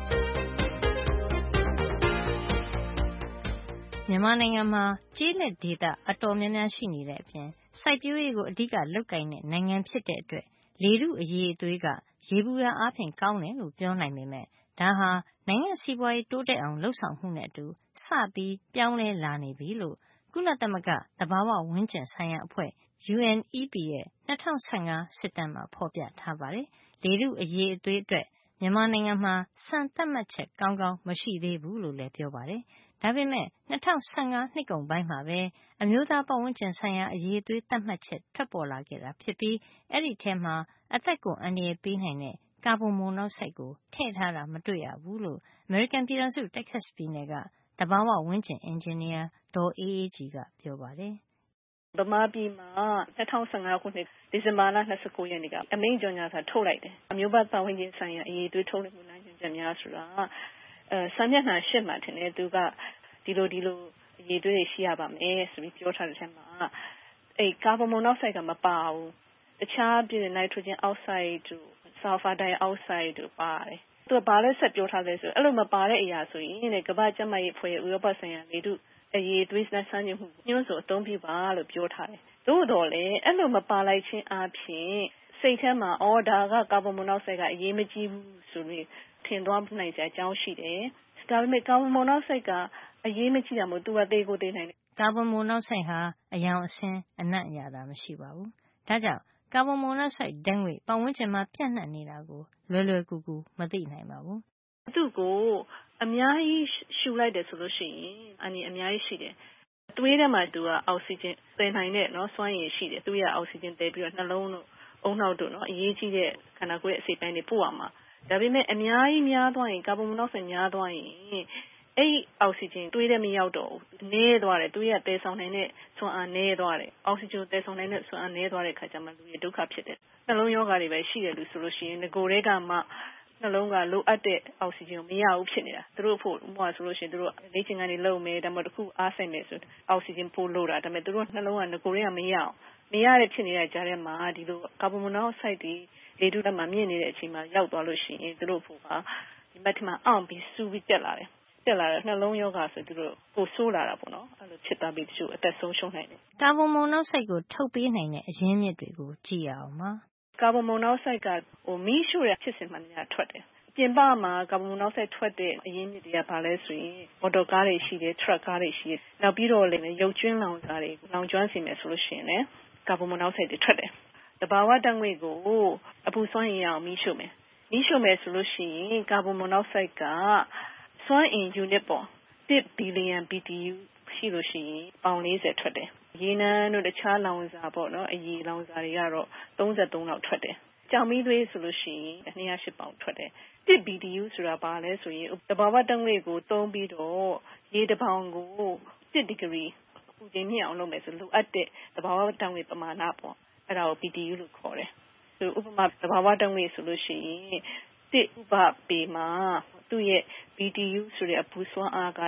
မြန်မာနိုင်ငံမှာကျေးလက်ဒေသအတော်များများရှိနေတဲ့အပြင်စိုက်ပျိုးရေးကိုအဓိကလုပ်ကိုင်တဲ့နိုင်ငံဖြစ်တဲ့အတွက်လေထုအရည်အသွေးကရေဘူးရအားဖြင့်ကောင်းတယ်လို့ပြောနိုင်ပေမဲ့ဒါဟာနိုင်ငံစီးပွားရေးတိုးတက်အောင်လှုပ်ဆောင်မှုနဲ့အတူစပြီးပြောင်းလဲလာနေပြီလို့ကုလသမဂ္ဂသဘာဝဝန်းကျင်ဆိုင်ရာအဖွဲ့ UNEP ရဲ့2015စစ်တမ်းမှာဖော်ပြထားပါတယ်။လေထုအရည်အသွေးအတွက်မြန်မာနိုင်ငံမှာစံသတ်မှတ်ချက်ကောင်းကောင်းမရှိသေးဘူးလို့လည်းပြောပါတယ်။ဒါပေမဲ့2015နှစ်ကုန်ပိုင်းမှာပဲအမျိုးသားပတ်ဝန်းကျင်ဆိုင်ရာအရည်အသွေးသတ်မှတ်ချက်ထွက်ပေါ်လာခဲ့တာဖြစ်ပြီးအဲ့ဒီထဲမှာအသက်ကိုအန္တရာယ်ပေးနိုင်တဲ့ကာဗွန်မိုနောက်ဆိုက်ကိုထည့်ထားတာမတွေ့ရဘူးလို့အမေရိကန်ပြည်ထောင်စုတက္ကဆက်ပြည်နယ်ကသဘာဝဝန်းကျင်အင်ဂျင်နီယာဒေါ်အေးအေးကြည်ကပြောပါတယ်ဗမာပြည်မှာ2015ခုနှစ်ဒီဇင်ဘာလ29ရက်နေ့ကအမိန့်ကြော်ငြာစာထုတ်လိုက်တယ်အမျိုးသားပတ်ဝန်းကျင်ဆိုင်ရာအရည်အသွေးထုတ်လုပ်မှုလမ်းညွှန်ချက်များဆိုတာစာမျက်နှာ8မှာထင်တယ်သူကဒီလိုအရည်အသွေးတွေရှိရပါမယ်ဆိုပြီးပြောထားတဲ့အချိန်မှာကာဗွန်မိုနောက်ဆိုက်ကမပါဘူးတခြားပြည်နိုက်ထရိုဂျင်အောက်ဆိုက်တို့ဆာလ်ဖာဒိုင်အောက်ဆိုက်တို့ပါတယ်သူကဘာလဲဆက်ပြောထားလဲဆိုအဲ့လိုမပါတဲ့အရာဆိုရင်ကမ္ဘာ့ကျန်းမာရေးအဖွဲ့ရဲ့ဥရောပဆိုင်ရာလေထုအရည်အသွေးစမ်းညွှန်မှုညွှန်းဆိုအသုံးပြုပါလို့ပြောထားတယ်သို့တော်လည်းအဲ့လိုမပါလိုက်ခြင်းအပြင်စိတ်ထဲမှာဒါကကာဗွန်မိုနောက်ဆိုက်ကအရေးမကြီးဘူးဆိုပြီးထင်သွားနိုင်ကြအကြောင်းရှိတယ်ဒါပေမဲ့ကာဗွန်မိုနောက်ဆိုက်ကအရေးမကြီးတာမို့သူကသေကိုသေနိုင်တယ်ကာဗွန်မိုနောက်ဆိုက်ဟာအယောင်အဆင်းအနံ့အရသာမရှိပါဘူးဒါကြောင့်ကာဗွန်မိုနောက်ဆိုက်ဓာတ်ငွေ့ပတ်ဝန်းကျင်မှာပြန့်နှံ့နေတာကိုလွယ်လွယ်ကူကူမသိနိုင်ပါဘူးသူ့ကိုအများကြီးရှူလိုက်တယ်ဆိုလို့ရှိရင်အများကြီးရှိတယ်သွေးထဲမှာသူကအောက်ဆီဂျင်သယ်နိုင်တဲ့စွမ်းရည်ရှိတယ်သူ့ရဲ့အောက်ဆီဂျင်သယ်ပြီးတော့နှလုံးတို့အုံနောက်တို့အရေးကြီးတဲ့ခန္ဓာကိုယ်ရဲ့အစိတ်ပိုင်းတွေပို့ရမှာဒါပေမဲ့အများကြီးများသွားရင်ကာဗွန်မိုနောက်ဆိုက်များသွားရင်အဲ့အောက်ဆီဂျင်သွေးထဲမရောက်တော့ဘူးနည်းသွားတယ်သွေးကသယ်ဆောင်နိုင်တဲ့စွမ်းအားနည်းသွားတယ်အောက်ဆီဂျင်သယ်ဆောင်နိုင်တဲ့စွမ်းအားနည်းသွားတဲ့ခါကျမှလူတွေဒုက္ခဖြစ်တယ်နှလုံးရောဂါတွေပဲရှိတယ်လို့ဆိုလို့ရှိရင်ငကိုယ်တွေကမှနှလုံးကလိုအပ်တဲ့အောက်ဆီဂျင်ကိုမရဘူးဖြစ်နေတာသူတို့ဖို့ဥပမာဆိုလို့ရှိရင်သူတို့လေ့ကျင့်ခန်းတွေလုပ်မယ်ဒါမှမဟုတ်တစ်ခုအားဆိုင်မယ်ဆိုအောက်ဆီဂျင်ပို့လို့တာဒါပေမဲ့သူတို့နှလုံးကငကိုယ်တွေကမရအောင်မရတဲ့ဖြစ်နေတဲ့ကြားထဲမှာဒီလိုကာဗွန်မိုနောက်ဆိုက်တွေလေထုထဲမှာမြင့်နေတဲ့အချိန်မှာရောက်သွားလို့ရှိရင်သူတို့ဖို့ကဒီဘက်ထမှာအောင်ပြီးစူးပြီးတက်လာတယ်နှလုံးရောဂါဆိုသူတို့ပိုဆိုးလာတာပေါ့နော်အဲ့လိုဖြစ်သွားပြီးတချို့အသက်ဆုံးရှုံးနိုင်တယ်ကာဗွန်မိုနောက်ဆိုက်ကိုထုတ်ပေးနိုင်တဲ့အရင်းမြစ်တွေကိုကြည့်ရအောင်ပါကာဗွန်မိုနောက်ဆိုက်ကမီးရှို့တဲ့ဖြစ်စဉ်မှန်များထွက်တယ်ပြင်ပမှာကာဗွန်မိုနောက်ဆိုက်ထွက်တဲ့အရင်းမြစ်တွေကဘာလဲဆိုရင်မော်တော်ကားတွေရှိတယ်ထရပ်ကားတွေရှိတယ်နောက်ပြီးတော့လည်းရုပ်ကျွန်းလောင်စာတွေလောင်ကျွမ်းစေမယ်ဆိုလို့ရှိရင်လည်းကာဗွန်မိုနောက်ဆိုက်တွေထွက်တယ်တဘာဝဓာတ်ငွေ့ကိုအပူစွမ်းအင်အောင်မီးရှို့မယ်ဆိုလို့ရှိရင်ကာဗွန်မိုနောက်ဆိုက်ကစွမ်းအင် unit ပေါ်1 billion BTU ရှိလို့ရှိရင်ပေါင်40ထွက်တယ်ရေနံတို့တခြားလောင်စာပေါ့နော်အရည်လောင်စာတွေကတော့33လောက်ထွက်တယ်ကြောင်မီးသွေးဆိုလို့ရှိရင်208ပေါင်ထွက်တယ်1 BTU ဆိုတာဘာလဲဆိုရင်တဘာဝဓာတ်ငွေ့ကိုသုံးပြီးတော့ရေတပေါင်ကို1 ဒီဂရီအပူချိန်မြင့်အောင်လုပ်မယ်ဆိုလိုအပ်တဲ့တဘာဝဓာတ်ငွေ့ပမာဏပေါ့အဲ့ဒါကို BTU လို့ခေါ်တယ်ဆိုဥပမာတဘာဝဓာတ်ငွေ့ဆိုလို့ရှိရင်1ဥပပေမှာသူ့ရဲ့ BTU ဆိုတဲ့အပူစွမ်းအားက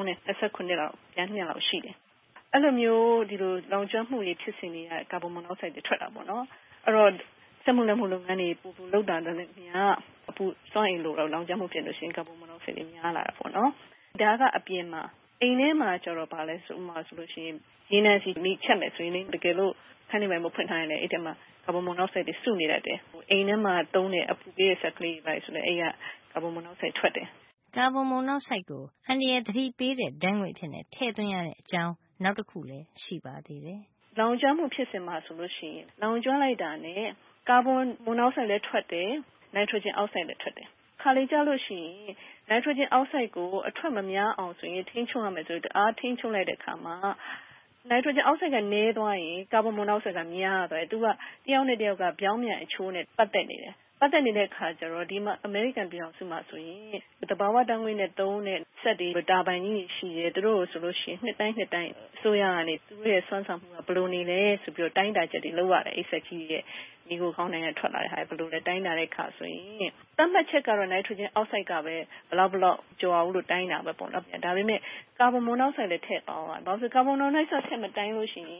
1029လောက်ပြန်2လောက်ရှိတယ်အဲ့လိုမျိုးဒီလိုလောင်ကျွမ်းမှုတွေဖြစ်စဉ်တွေကကာဗွန်မိုနောက်ဆိုက်တွေထွက်တာပေါ့နော်အဲ့တော့စက်မှုလက်မှုလုပ်ငန်းတွေပူလုပ်တာလည်းများအပူစွမ်းအင်လိုတော့လောင်ကျွမ်းမှုဖြစ်လို့ရှိရင်ကာဗွန်မိုနောက်ဆိုက်တွေများလာတာပေါ့နော်ဒါကအပြင်မှာအိမ်ထဲမှာကျတော့ဗာလဲဆိုမှဆိုလို့ရှိရင်ရေနံစီမိချက်မယ်ဆိုရင်တကယ်လို့ခန်းနေပိုင်းမဖွင့်ထားရင်လည်းအဲ့ထဲမှာကာဗွန်မိုနောက်ဆိုက်တွေစုနေတတ်တယ်အိမ်ထဲမှာသုံးတဲ့အပူပေးတဲ့ဆက်ကလေးတွေဆိုလည်းအဲ့ကကာဗွန်မိုနောက်ဆိုက်ထွက်တယ်ကာဗွန်မိုနောက်ဆိုက်ကိုအန္တရာယ်သတိပေးတဲ့ဓာတ်ငွေ့ဖြစ်နေထည့်သွင်းရတဲ့အကြောင်းနောက်တစ်ခုလည်းရှိပါသေးတယ်။လောင်ကျွမ်းမှုဖြစ်စဉ်မှာဆိုလို့ရှိရင်လောင်ကျွမ်းလိုက်တာနဲ့ကာဗွန်မိုနောက်ဆိုက်လည်းထွက်တယ်နိုက်ထရိုဂျင်အောက်ဆိုက်လည်းထွက်တယ်။ခါလေးကြလို့ရှိရင်နိုက်ထရိုဂျင်အောက်ဆိုက်ကိုအထွက်မများအောင်ဆိုရင်ထိန်းချုပ်ရမယ်ဆိုတော့အားထိန်းချုပ်လိုက်တဲ့အခါမှာနိုက်ထရိုဂျင်အောက်ဆိုက်ကနည်းသွားရင်ကာဗွန်မိုနောက်ဆိုက်ကများသွားတယ်။သူကတယောက်နဲ့တယောက်ကပြောင်းပြန်အချိုးနဲ့ပတ်သက်နေတယ်။ပတ်သက်နေတဲ့အခါကျတော့ဒီမှာအမေရိကန်ပြည်ထောင်စုမှာဆိုရင်တဘာဝဓာတ်ငွေ့နဲ့သုံးတဲ့စက်တွေတာဘိုင်ကြီးရှိတယ်သူတို့ဆိုလို့ရှိရင်နှစ်တိုင်းအစိုးရကနေသူတို့ရဲ့စွမ်းဆောင်မှုကဘယ်လိုနေလဲဆိုပြီးတော့တိုင်းတာချက်တွေလုပ်ရတယ်အိတ်ဆက်ကြီးရဲ့မိကိုခေါင်းနိုင်ရထွက်လာတဲ့ဟာဘယ်လိုလဲတိုင်းတာတဲ့အခါဆိုရင်သတ်မှတ်ချက်ကတော့နိုက်ထရိုဂျင်အောက်ဆိုက်ကပဲဘလောက်ကျော်အောင်လို့တိုင်းတာပဲပေါ့နော်ဒါပေမဲ့ကာဗွန်မိုနောက်ဆိုက်လည်းထည့်ပေါင်းတာဘာလို့ကာဗွန်မိုနောက်ဆိုက်ထည့်မတိုင်းလို့ရှိရင်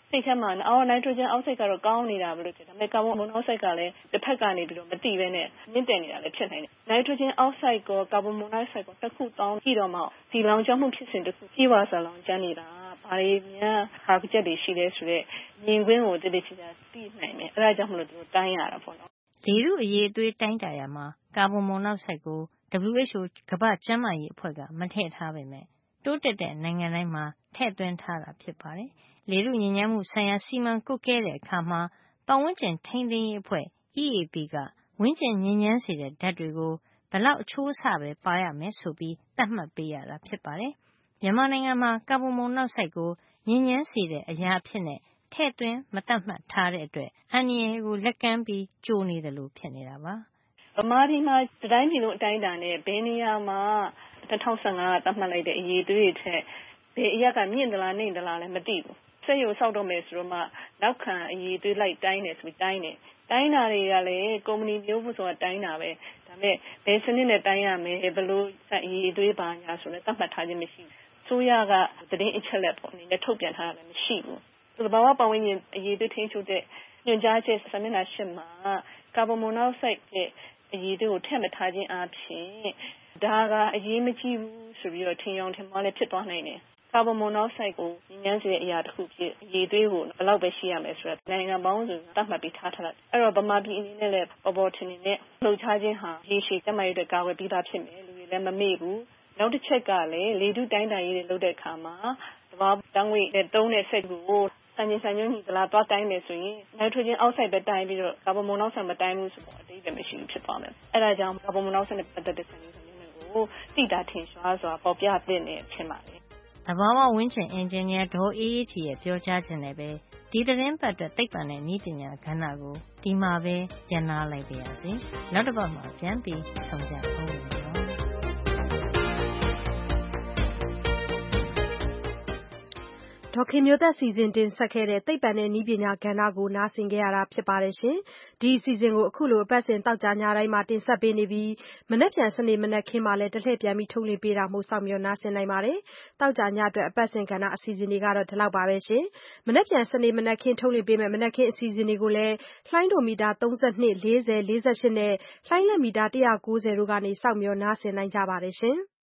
စိတ်ထဲမှာအော် nitrogen oxide ကတော့ကောင်းနေတာပဲလို့ထင်တယ်ဒါပေမဲ့ carbon monoxide ကလည်းတစ်ဖက်ကနေပြီးတော့မတိပဲနဲ့မြင့်တက်နေတာလည်းဖြစ်နိုင်တယ် nitrogen oxide ကို carbon monoxide ကိုတစ်ခုတောင်းကြည့်တော့မှဒီလောင်ကျွမ်းမှုဖြစ်စဉ်တစ်ခုကြီးပါဆိုလောင်ကျွမ်းနေတာဘာတွေများဟာချက်တွေရှိလဲဆိုတော့မြင်ကွင်းကိုတည်တည်ချာချာသိနိုင်တယ်အဲဒါကြောင့်မလို့သူတိုင်းရတာပေါ့နော်လေထုအရည်အသွေးတိုင်းတာရမှာကာဗွန်မိုနောက်ဆိုက်ကို WHO ကမ္ဘာ့ကျန်းမာရေးအဖွဲ့ကမထည့်ထားပေမဲ့တိုးတက်တဲ့နိုင်ငံတိုင်းမှာထည့်သွင်းထားတာဖြစ်ပါတယ်။လေထုညစ်ညမ်းမှုဆိုင်ရာစီမံကွပ်ကဲတဲ့အခါမှာပတ်ဝန်းကျင်ထိန်းသိမ်းရေးအဖွဲ့ EAP ကဝန်းကျင်ညစ်ညမ်းစေတဲ့ဓာတ်တွေကိုဘယ်လောက်အချိုးအဆပဲပါရမယ်ဆိုပြီးသတ်မှတ်ပေးရတာဖြစ်ပါတယ်။မြန်မာနိုင်ငံမှာကာဗွန်မိုနောက်ဆိုက်ကိုညစ်ညမ်းစေတဲ့အရာအဖြစ်နဲ့ထည့်သွင်းမသတ်မှတ်ထားတဲ့အတွက်အန္တရာယ်ကိုလက်ကမ်းပြီးကြိုနေတယ်လို့ဖြစ်နေတာပါ။ဗမာပြည်မှာတိုင်းပြည်လုံးအတိုင်းအတာနဲ့ဘယ်နေရာမှာ2015ကသတ်မှတ်လိုက်တဲ့အရေးတွေထက်ဘယ်အရက်ကမြင့်သလားနှိမ့်သလားလည်းမသိဘူး။စက်ရုံဆောက်တော့မယ်ဆိုတော့မှနောက်ခံအရေးတွေလိုက်တိုင်းတယ်ဆိုပြီးတိုင်းတယ်။တိုင်းတာတွေကလည်းကုမ္ပဏီမျိုးဖို့ဆိုတာတိုင်းတာပဲ။ဒါပေမဲ့ဘယ်စနစ်နဲ့တိုင်းရမယ်ဘယ်လိုအရေးတွေပါညာဆိုတော့သတ်မှတ်ထားခြင်းမရှိဘူး။ဆိုရကသတင်းအချက်လက်ပေါ့အနေနဲ့ထုတ်ပြန်ထားတာလည်းမရှိဘူး။သဘာဝပတ်ဝန်းကျင်အရေးတွေထိန်းချုပ်တဲ့ညွှန်ကြားချက်စာမျက်နှာ8မှာကာဗွန်မိုနောက်ဆိုက်ရဲ့အရေးတွေကိုထည့်မထားခြင်းအပြင်ဒါကအရေးမကြီးဘူးဆိုပြီးတော့ထင်ရောင်ထင်မှားလည်းဖြစ်သွားနိုင်တယ်။ကာဗွန်မိုနောက်ဆိုက်ကိုညဉ့်ညမ်းစေတဲ့အရာတစ်ခုဖြစ်အရေးတွေကိုဘယ်လောက်ပဲရှိရမယ်ဆိုတော့နိုင်ငံပေါင်းစုံသတ်မှတ်ပြီးထားတာ။အဲ့တော့ဗမာပြည်အနေနဲ့လည်းပေါ်ထင်နေတဲ့လှုပ်ရှားခြင်းဟာရေရှည်ကျန်းမာရေးအတွက်ကာကွယ်ပြီးသားဖြစ်မယ်လူတွေလည်းမမေ့ဘူး။နောက်တစ်ချက်ကလည်းလေထုတိုင်းတာရေးတွေလုပ်တဲ့အခါမှာသဘာဝတန်းငွေနဲ့တုံးတဲ့စက်ကိုစံချိန်စံညွှန်းညီသလားသွားတိုင်းမယ်ဆိုရင် nitrogen oxide ပဲတိုင်းပြီးတော့ carbon monoxide မတိုင်းဘူးဆိုတော့အတိတ်ပဲမရှိဘူးဖြစ်သွားမယ်။အဲဒါကြောင့် carbon monoxide နဲ့ပတ်သက်တဲ့စံချိန်စံညွှန်းတွေကိုသိတာထင်ရှားစွာပေါ်ပြသင့်တယ်ဖြစ်ပါတယ်။သဘာဝဝန်းကျင်အင်ဂျင်နီယာဒေါ်အေးအေးချီရဲ့ပြောကြားခြင်းနဲ့ပဲဒီသတင်းပတ်အတွက်သိပ္ပံနဲ့နည်းပညာကဏ္ဍကိုဒီမှာပဲပြန်နာလိုက်ပါရစေ။နောက်တစ်ပတ်မှာပြန်ပြီးဆုံကြအောင်ပါ။ဒေါ်ခင်မျိုးသက်စီစဉ်တင်ဆက်ခဲ့တဲ့သိပ္ပံနဲ့နည်းပညာကဏ္ဍကိုနားဆင်ကြရတာဖြစ်ပါတယ်ရှင်။ဒီအစီအစဉ်ကိုအခုလိုအပတ်စဉ်တောက်ကြညတိုင်းမှာတင်ဆက်ပေးနေပြီးမနက်ဖြန်စနေမနက်ခင်းမှာလည်းတစ်လှည့်ပြန်ပြီးထုတ်လွှင့်ပေးတာမို့စောင့်မျှော်နားဆင်နိုင်ပါတယ်။တောက်ကြညအတွက်အပတ်စဉ်ကဏ္ဍအစီအစဉ်တွေကတော့ဒီလောက်ပါပဲရှင်။မနက်ဖြန်စနေမနက်ခင်းထုတ်လွှင့်ပေးမယ်မနက်ခင်းအစီအစဉ်တွေကိုလည်းလှိုင်းဒိုမီတာ32 40 48နဲ့လှိုင်းလက်မီတာ190တို့ကနေစောင့်မျှော်နားဆင်နိုင်ကြပါတယ်ရှင်။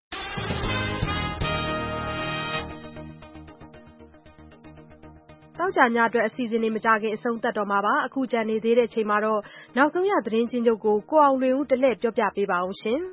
တောက်ကြညအတွက်အစီအစဉ်တွေမကြခင်အဆုံးသတ်တော့မှာပါအခုကြံနေသေးတဲ့ချိန်မှာတော့နောက်ဆုံးရသတင်းချင်းချုပ်ကိုကိုအောင်လွင်ဦးတလှည့်ပြောပြပေးပါအောင်ရှင်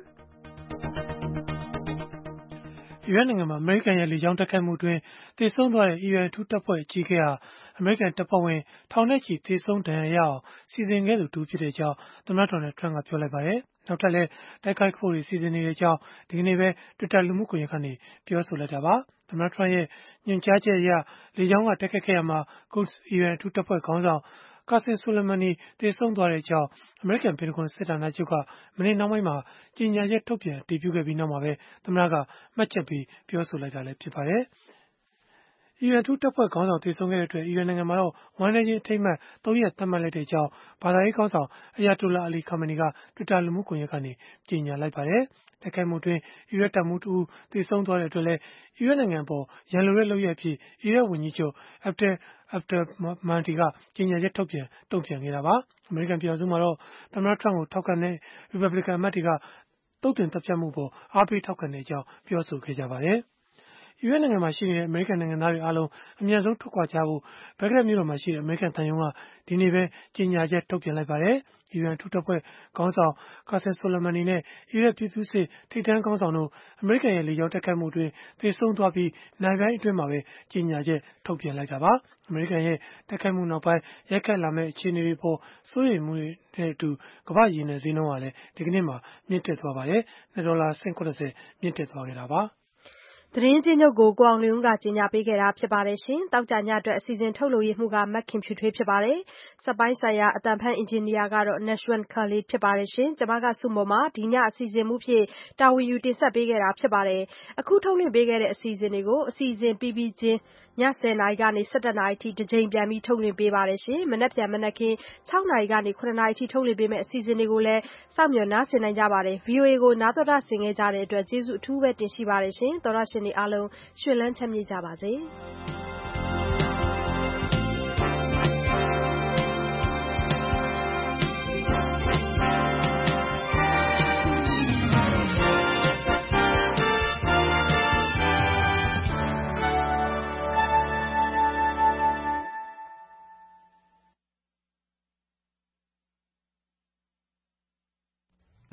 အီရတ်နိုင်ငံမှာအမေရိကန်ရဲ့လေကြောင်းတိုက်ခိုက်မှုအတွင်းသေဆုံးသွားတဲ့အီရန်ထူးတပ်ဖွဲ့အကြီးအကဲဟာအမေရိကန်တပ်ဖွဲ့ဝင်ထောင်နဲ့ချီသေဆုံးဒဏ်ရာရအောင်စီစဉ်ခဲ့သူတူဖြစ်ကြောင်းသမ္မတဒေါ်နယ်ထရန့်ကပြောလိုက်ပါတယ်နောက်ထပ်လည်းတိုက်ခိုက်ဖို့စီစဉ်နေတဲ့အကြောင်းဒီကနေ့ပဲ Twitter လူမှုကွန်ရက်ကနေပြောဆိုလိုက်တာပါသမ္မတထရန့်ရဲ့ညွှန်ကြားချက်အရလေကြောင်းကတိုက်ခိုက်ခဲ့ရမှာQudsအီရန်ထူးတပ်ဖွဲ့ခေါင်းဆောင်Qasem Soleimani သေဆုံးသွားတဲ့အကြောင်းအမေရိကန်ပင်တဂွန်စစ်ဌာနချုပ်ကမနေ့နှောင်းပိုင်းမှာကြေညာချက်ထုတ်ပြန်အတည်ပြုခဲ့ပြီးနောက်မှာပဲသမ္မတကမှတ်ချက်ပေးပြောဆိုလိုက်တာလည်းဖြစ်ပါတယ်အီရန်ထူးတပ်ဖွဲ့ခေါင်းဆောင်သေဆုံးခဲ့တဲ့အတွက်အီရန်နိုင်ငံမှာဝမ်းနည်းခြင်းအထိမ်းအမှတ်3 ရက်သတ်မှတ်လိုက်တဲ့အကြောင်းဘာသာရေးခေါင်းဆောင်Ayatollah Ali Khamenei က Twitter လူမှုကွန်ရက်ကနေကြေညာလိုက်ပါတယ်။တိုက်ခိုက်မှုအတွင်းအီရတ်တပ်မှူးတဦးသေဆုံးသွားတဲ့အတွက်လည်းအီရတ်နိုင်ငံအပေါ်ရန်လိုတဲ့လုပ်ရပ်အဖြစ်အီရတ်ဝန်ကြီးချုပ် Abdel-Mahdi ကကြေညာချက်ထုတ်ပြန်တုံ့ပြန်ခဲ့တာပါ။အမေရိကန်ပြည်ထောင်စုမှာတော့သမ္မတထရန့်ကိုထောက်ခံတဲ့ Republican အမတ်တွေကသုတ်သင်တပ်ဖြတ်မှုပေါ်အားပေးထောက်ခံတဲ့အကြောင်းပြောဆိုခဲ့ကြပါတယ်။အီရတ်နိုင်ငံမှာရှိနေတဲ့အမေရိကန်နိုင်ငံသားတွေအားလုံးအမြန်ဆုံးထွက်ခွာကြဖို့ဘဂ္ဂဒက်မြို့တော်မှာရှိတဲ့အမေရိကန်သံရုံးကဒီနေ့ပဲကြေညာချက်ထုတ်ပြန်လိုက်ပါတယ်။အီရန်ထူးတပ်ဖွဲ့ခေါင်းဆောင် Qasem Soleimani နဲ့အီရတ်ပြည်သူ့စစ်ထိပ်တန်းခေါင်းဆောင်တို့အမေရိကန်ရဲ့လေကြောင်းတိုက်ခိုက်မှုအတွင်းသေဆုံးသွားပြီးနိုင်ပိုင်းအတွင်းမှာပဲကြေညာချက်ထုတ်ပြန်လိုက်တာပါ။အမေရိကန်ရဲ့တိုက်ခိုက်မှုနောက်ပိုင်းရိုက်ခတ်လာမယ့်အခြေအနေတွေပေါ်စိုးရိမ်မှုတွေနဲ့အတူကမ္ဘာ့ရေနံဈေးနှုန်းဟာလည်းဒီကနေ့မှာမြင့်တက်သွားပါတယ်။$2.80မြင့်တက်သွားခဲ့တာပါ။သတင်းချင်းချုပ်ကိုကိုအောင်လွင်ဦးကကြီးညာပေးခဲ့တာဖြစ်ပါတယ်ရှင်။တောက်ကြညအတွက်အစီအစဉ်ထုတ်လို့ရမှုကမက်ခင်ဖြူထွေးဖြစ်ပါတယ်။စက်ပိုင်းဆိုင်ရာအတန်ဖန်အင်ဂျင်နီယာကတော့ Nashwan Khalil ဖြစ်ပါတယ်ရှင်။ကျွန်မကစုမော်မှာဒီညအစီအစဉ်မှုဖြစ်တာဝန်ယူတင်ဆက်ပေးခဲ့တာဖြစ်ပါတယ်။အခုထုတ်လွှင့်ပေးခဲ့တဲ့အစီအစဉ်တွေကိုအစီအစဉ်ပြီးပြီးချင်းည10:00နာရီကနေ17:00နာရီထိတစ်ကြိမ်ပြန်ပြီးထုတ်လွှင့်ပေးပါတယ်ရှင်။မနက်ဖြန်မနက်ခင်း6:00နာရီကနေ9:00နာရီထိထုတ်လွှင့်ပေးမယ့်အစီအစဉ်တွေကိုလည်းစောင့်မျှော်နားဆင်နိုင်ကြပါတယ်။ VOA ကိုနားတော်တာဆင်ခဲ့ကြတဲ့အတွက်ကျေးဇူးအထူးပဲတင်ရှိပါတယ်ရှင်။သောရရှင်တွေအားလုံးရွှင်လန်းချမ်းမြေ့ကြပါစေ။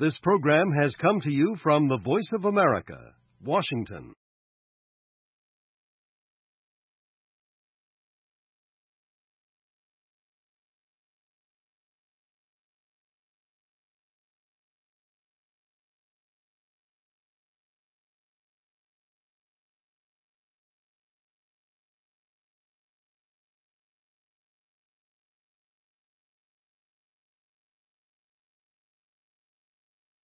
This program has come to you from the Voice of America, Washington.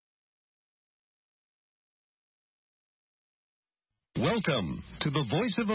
Welcome to the Voice of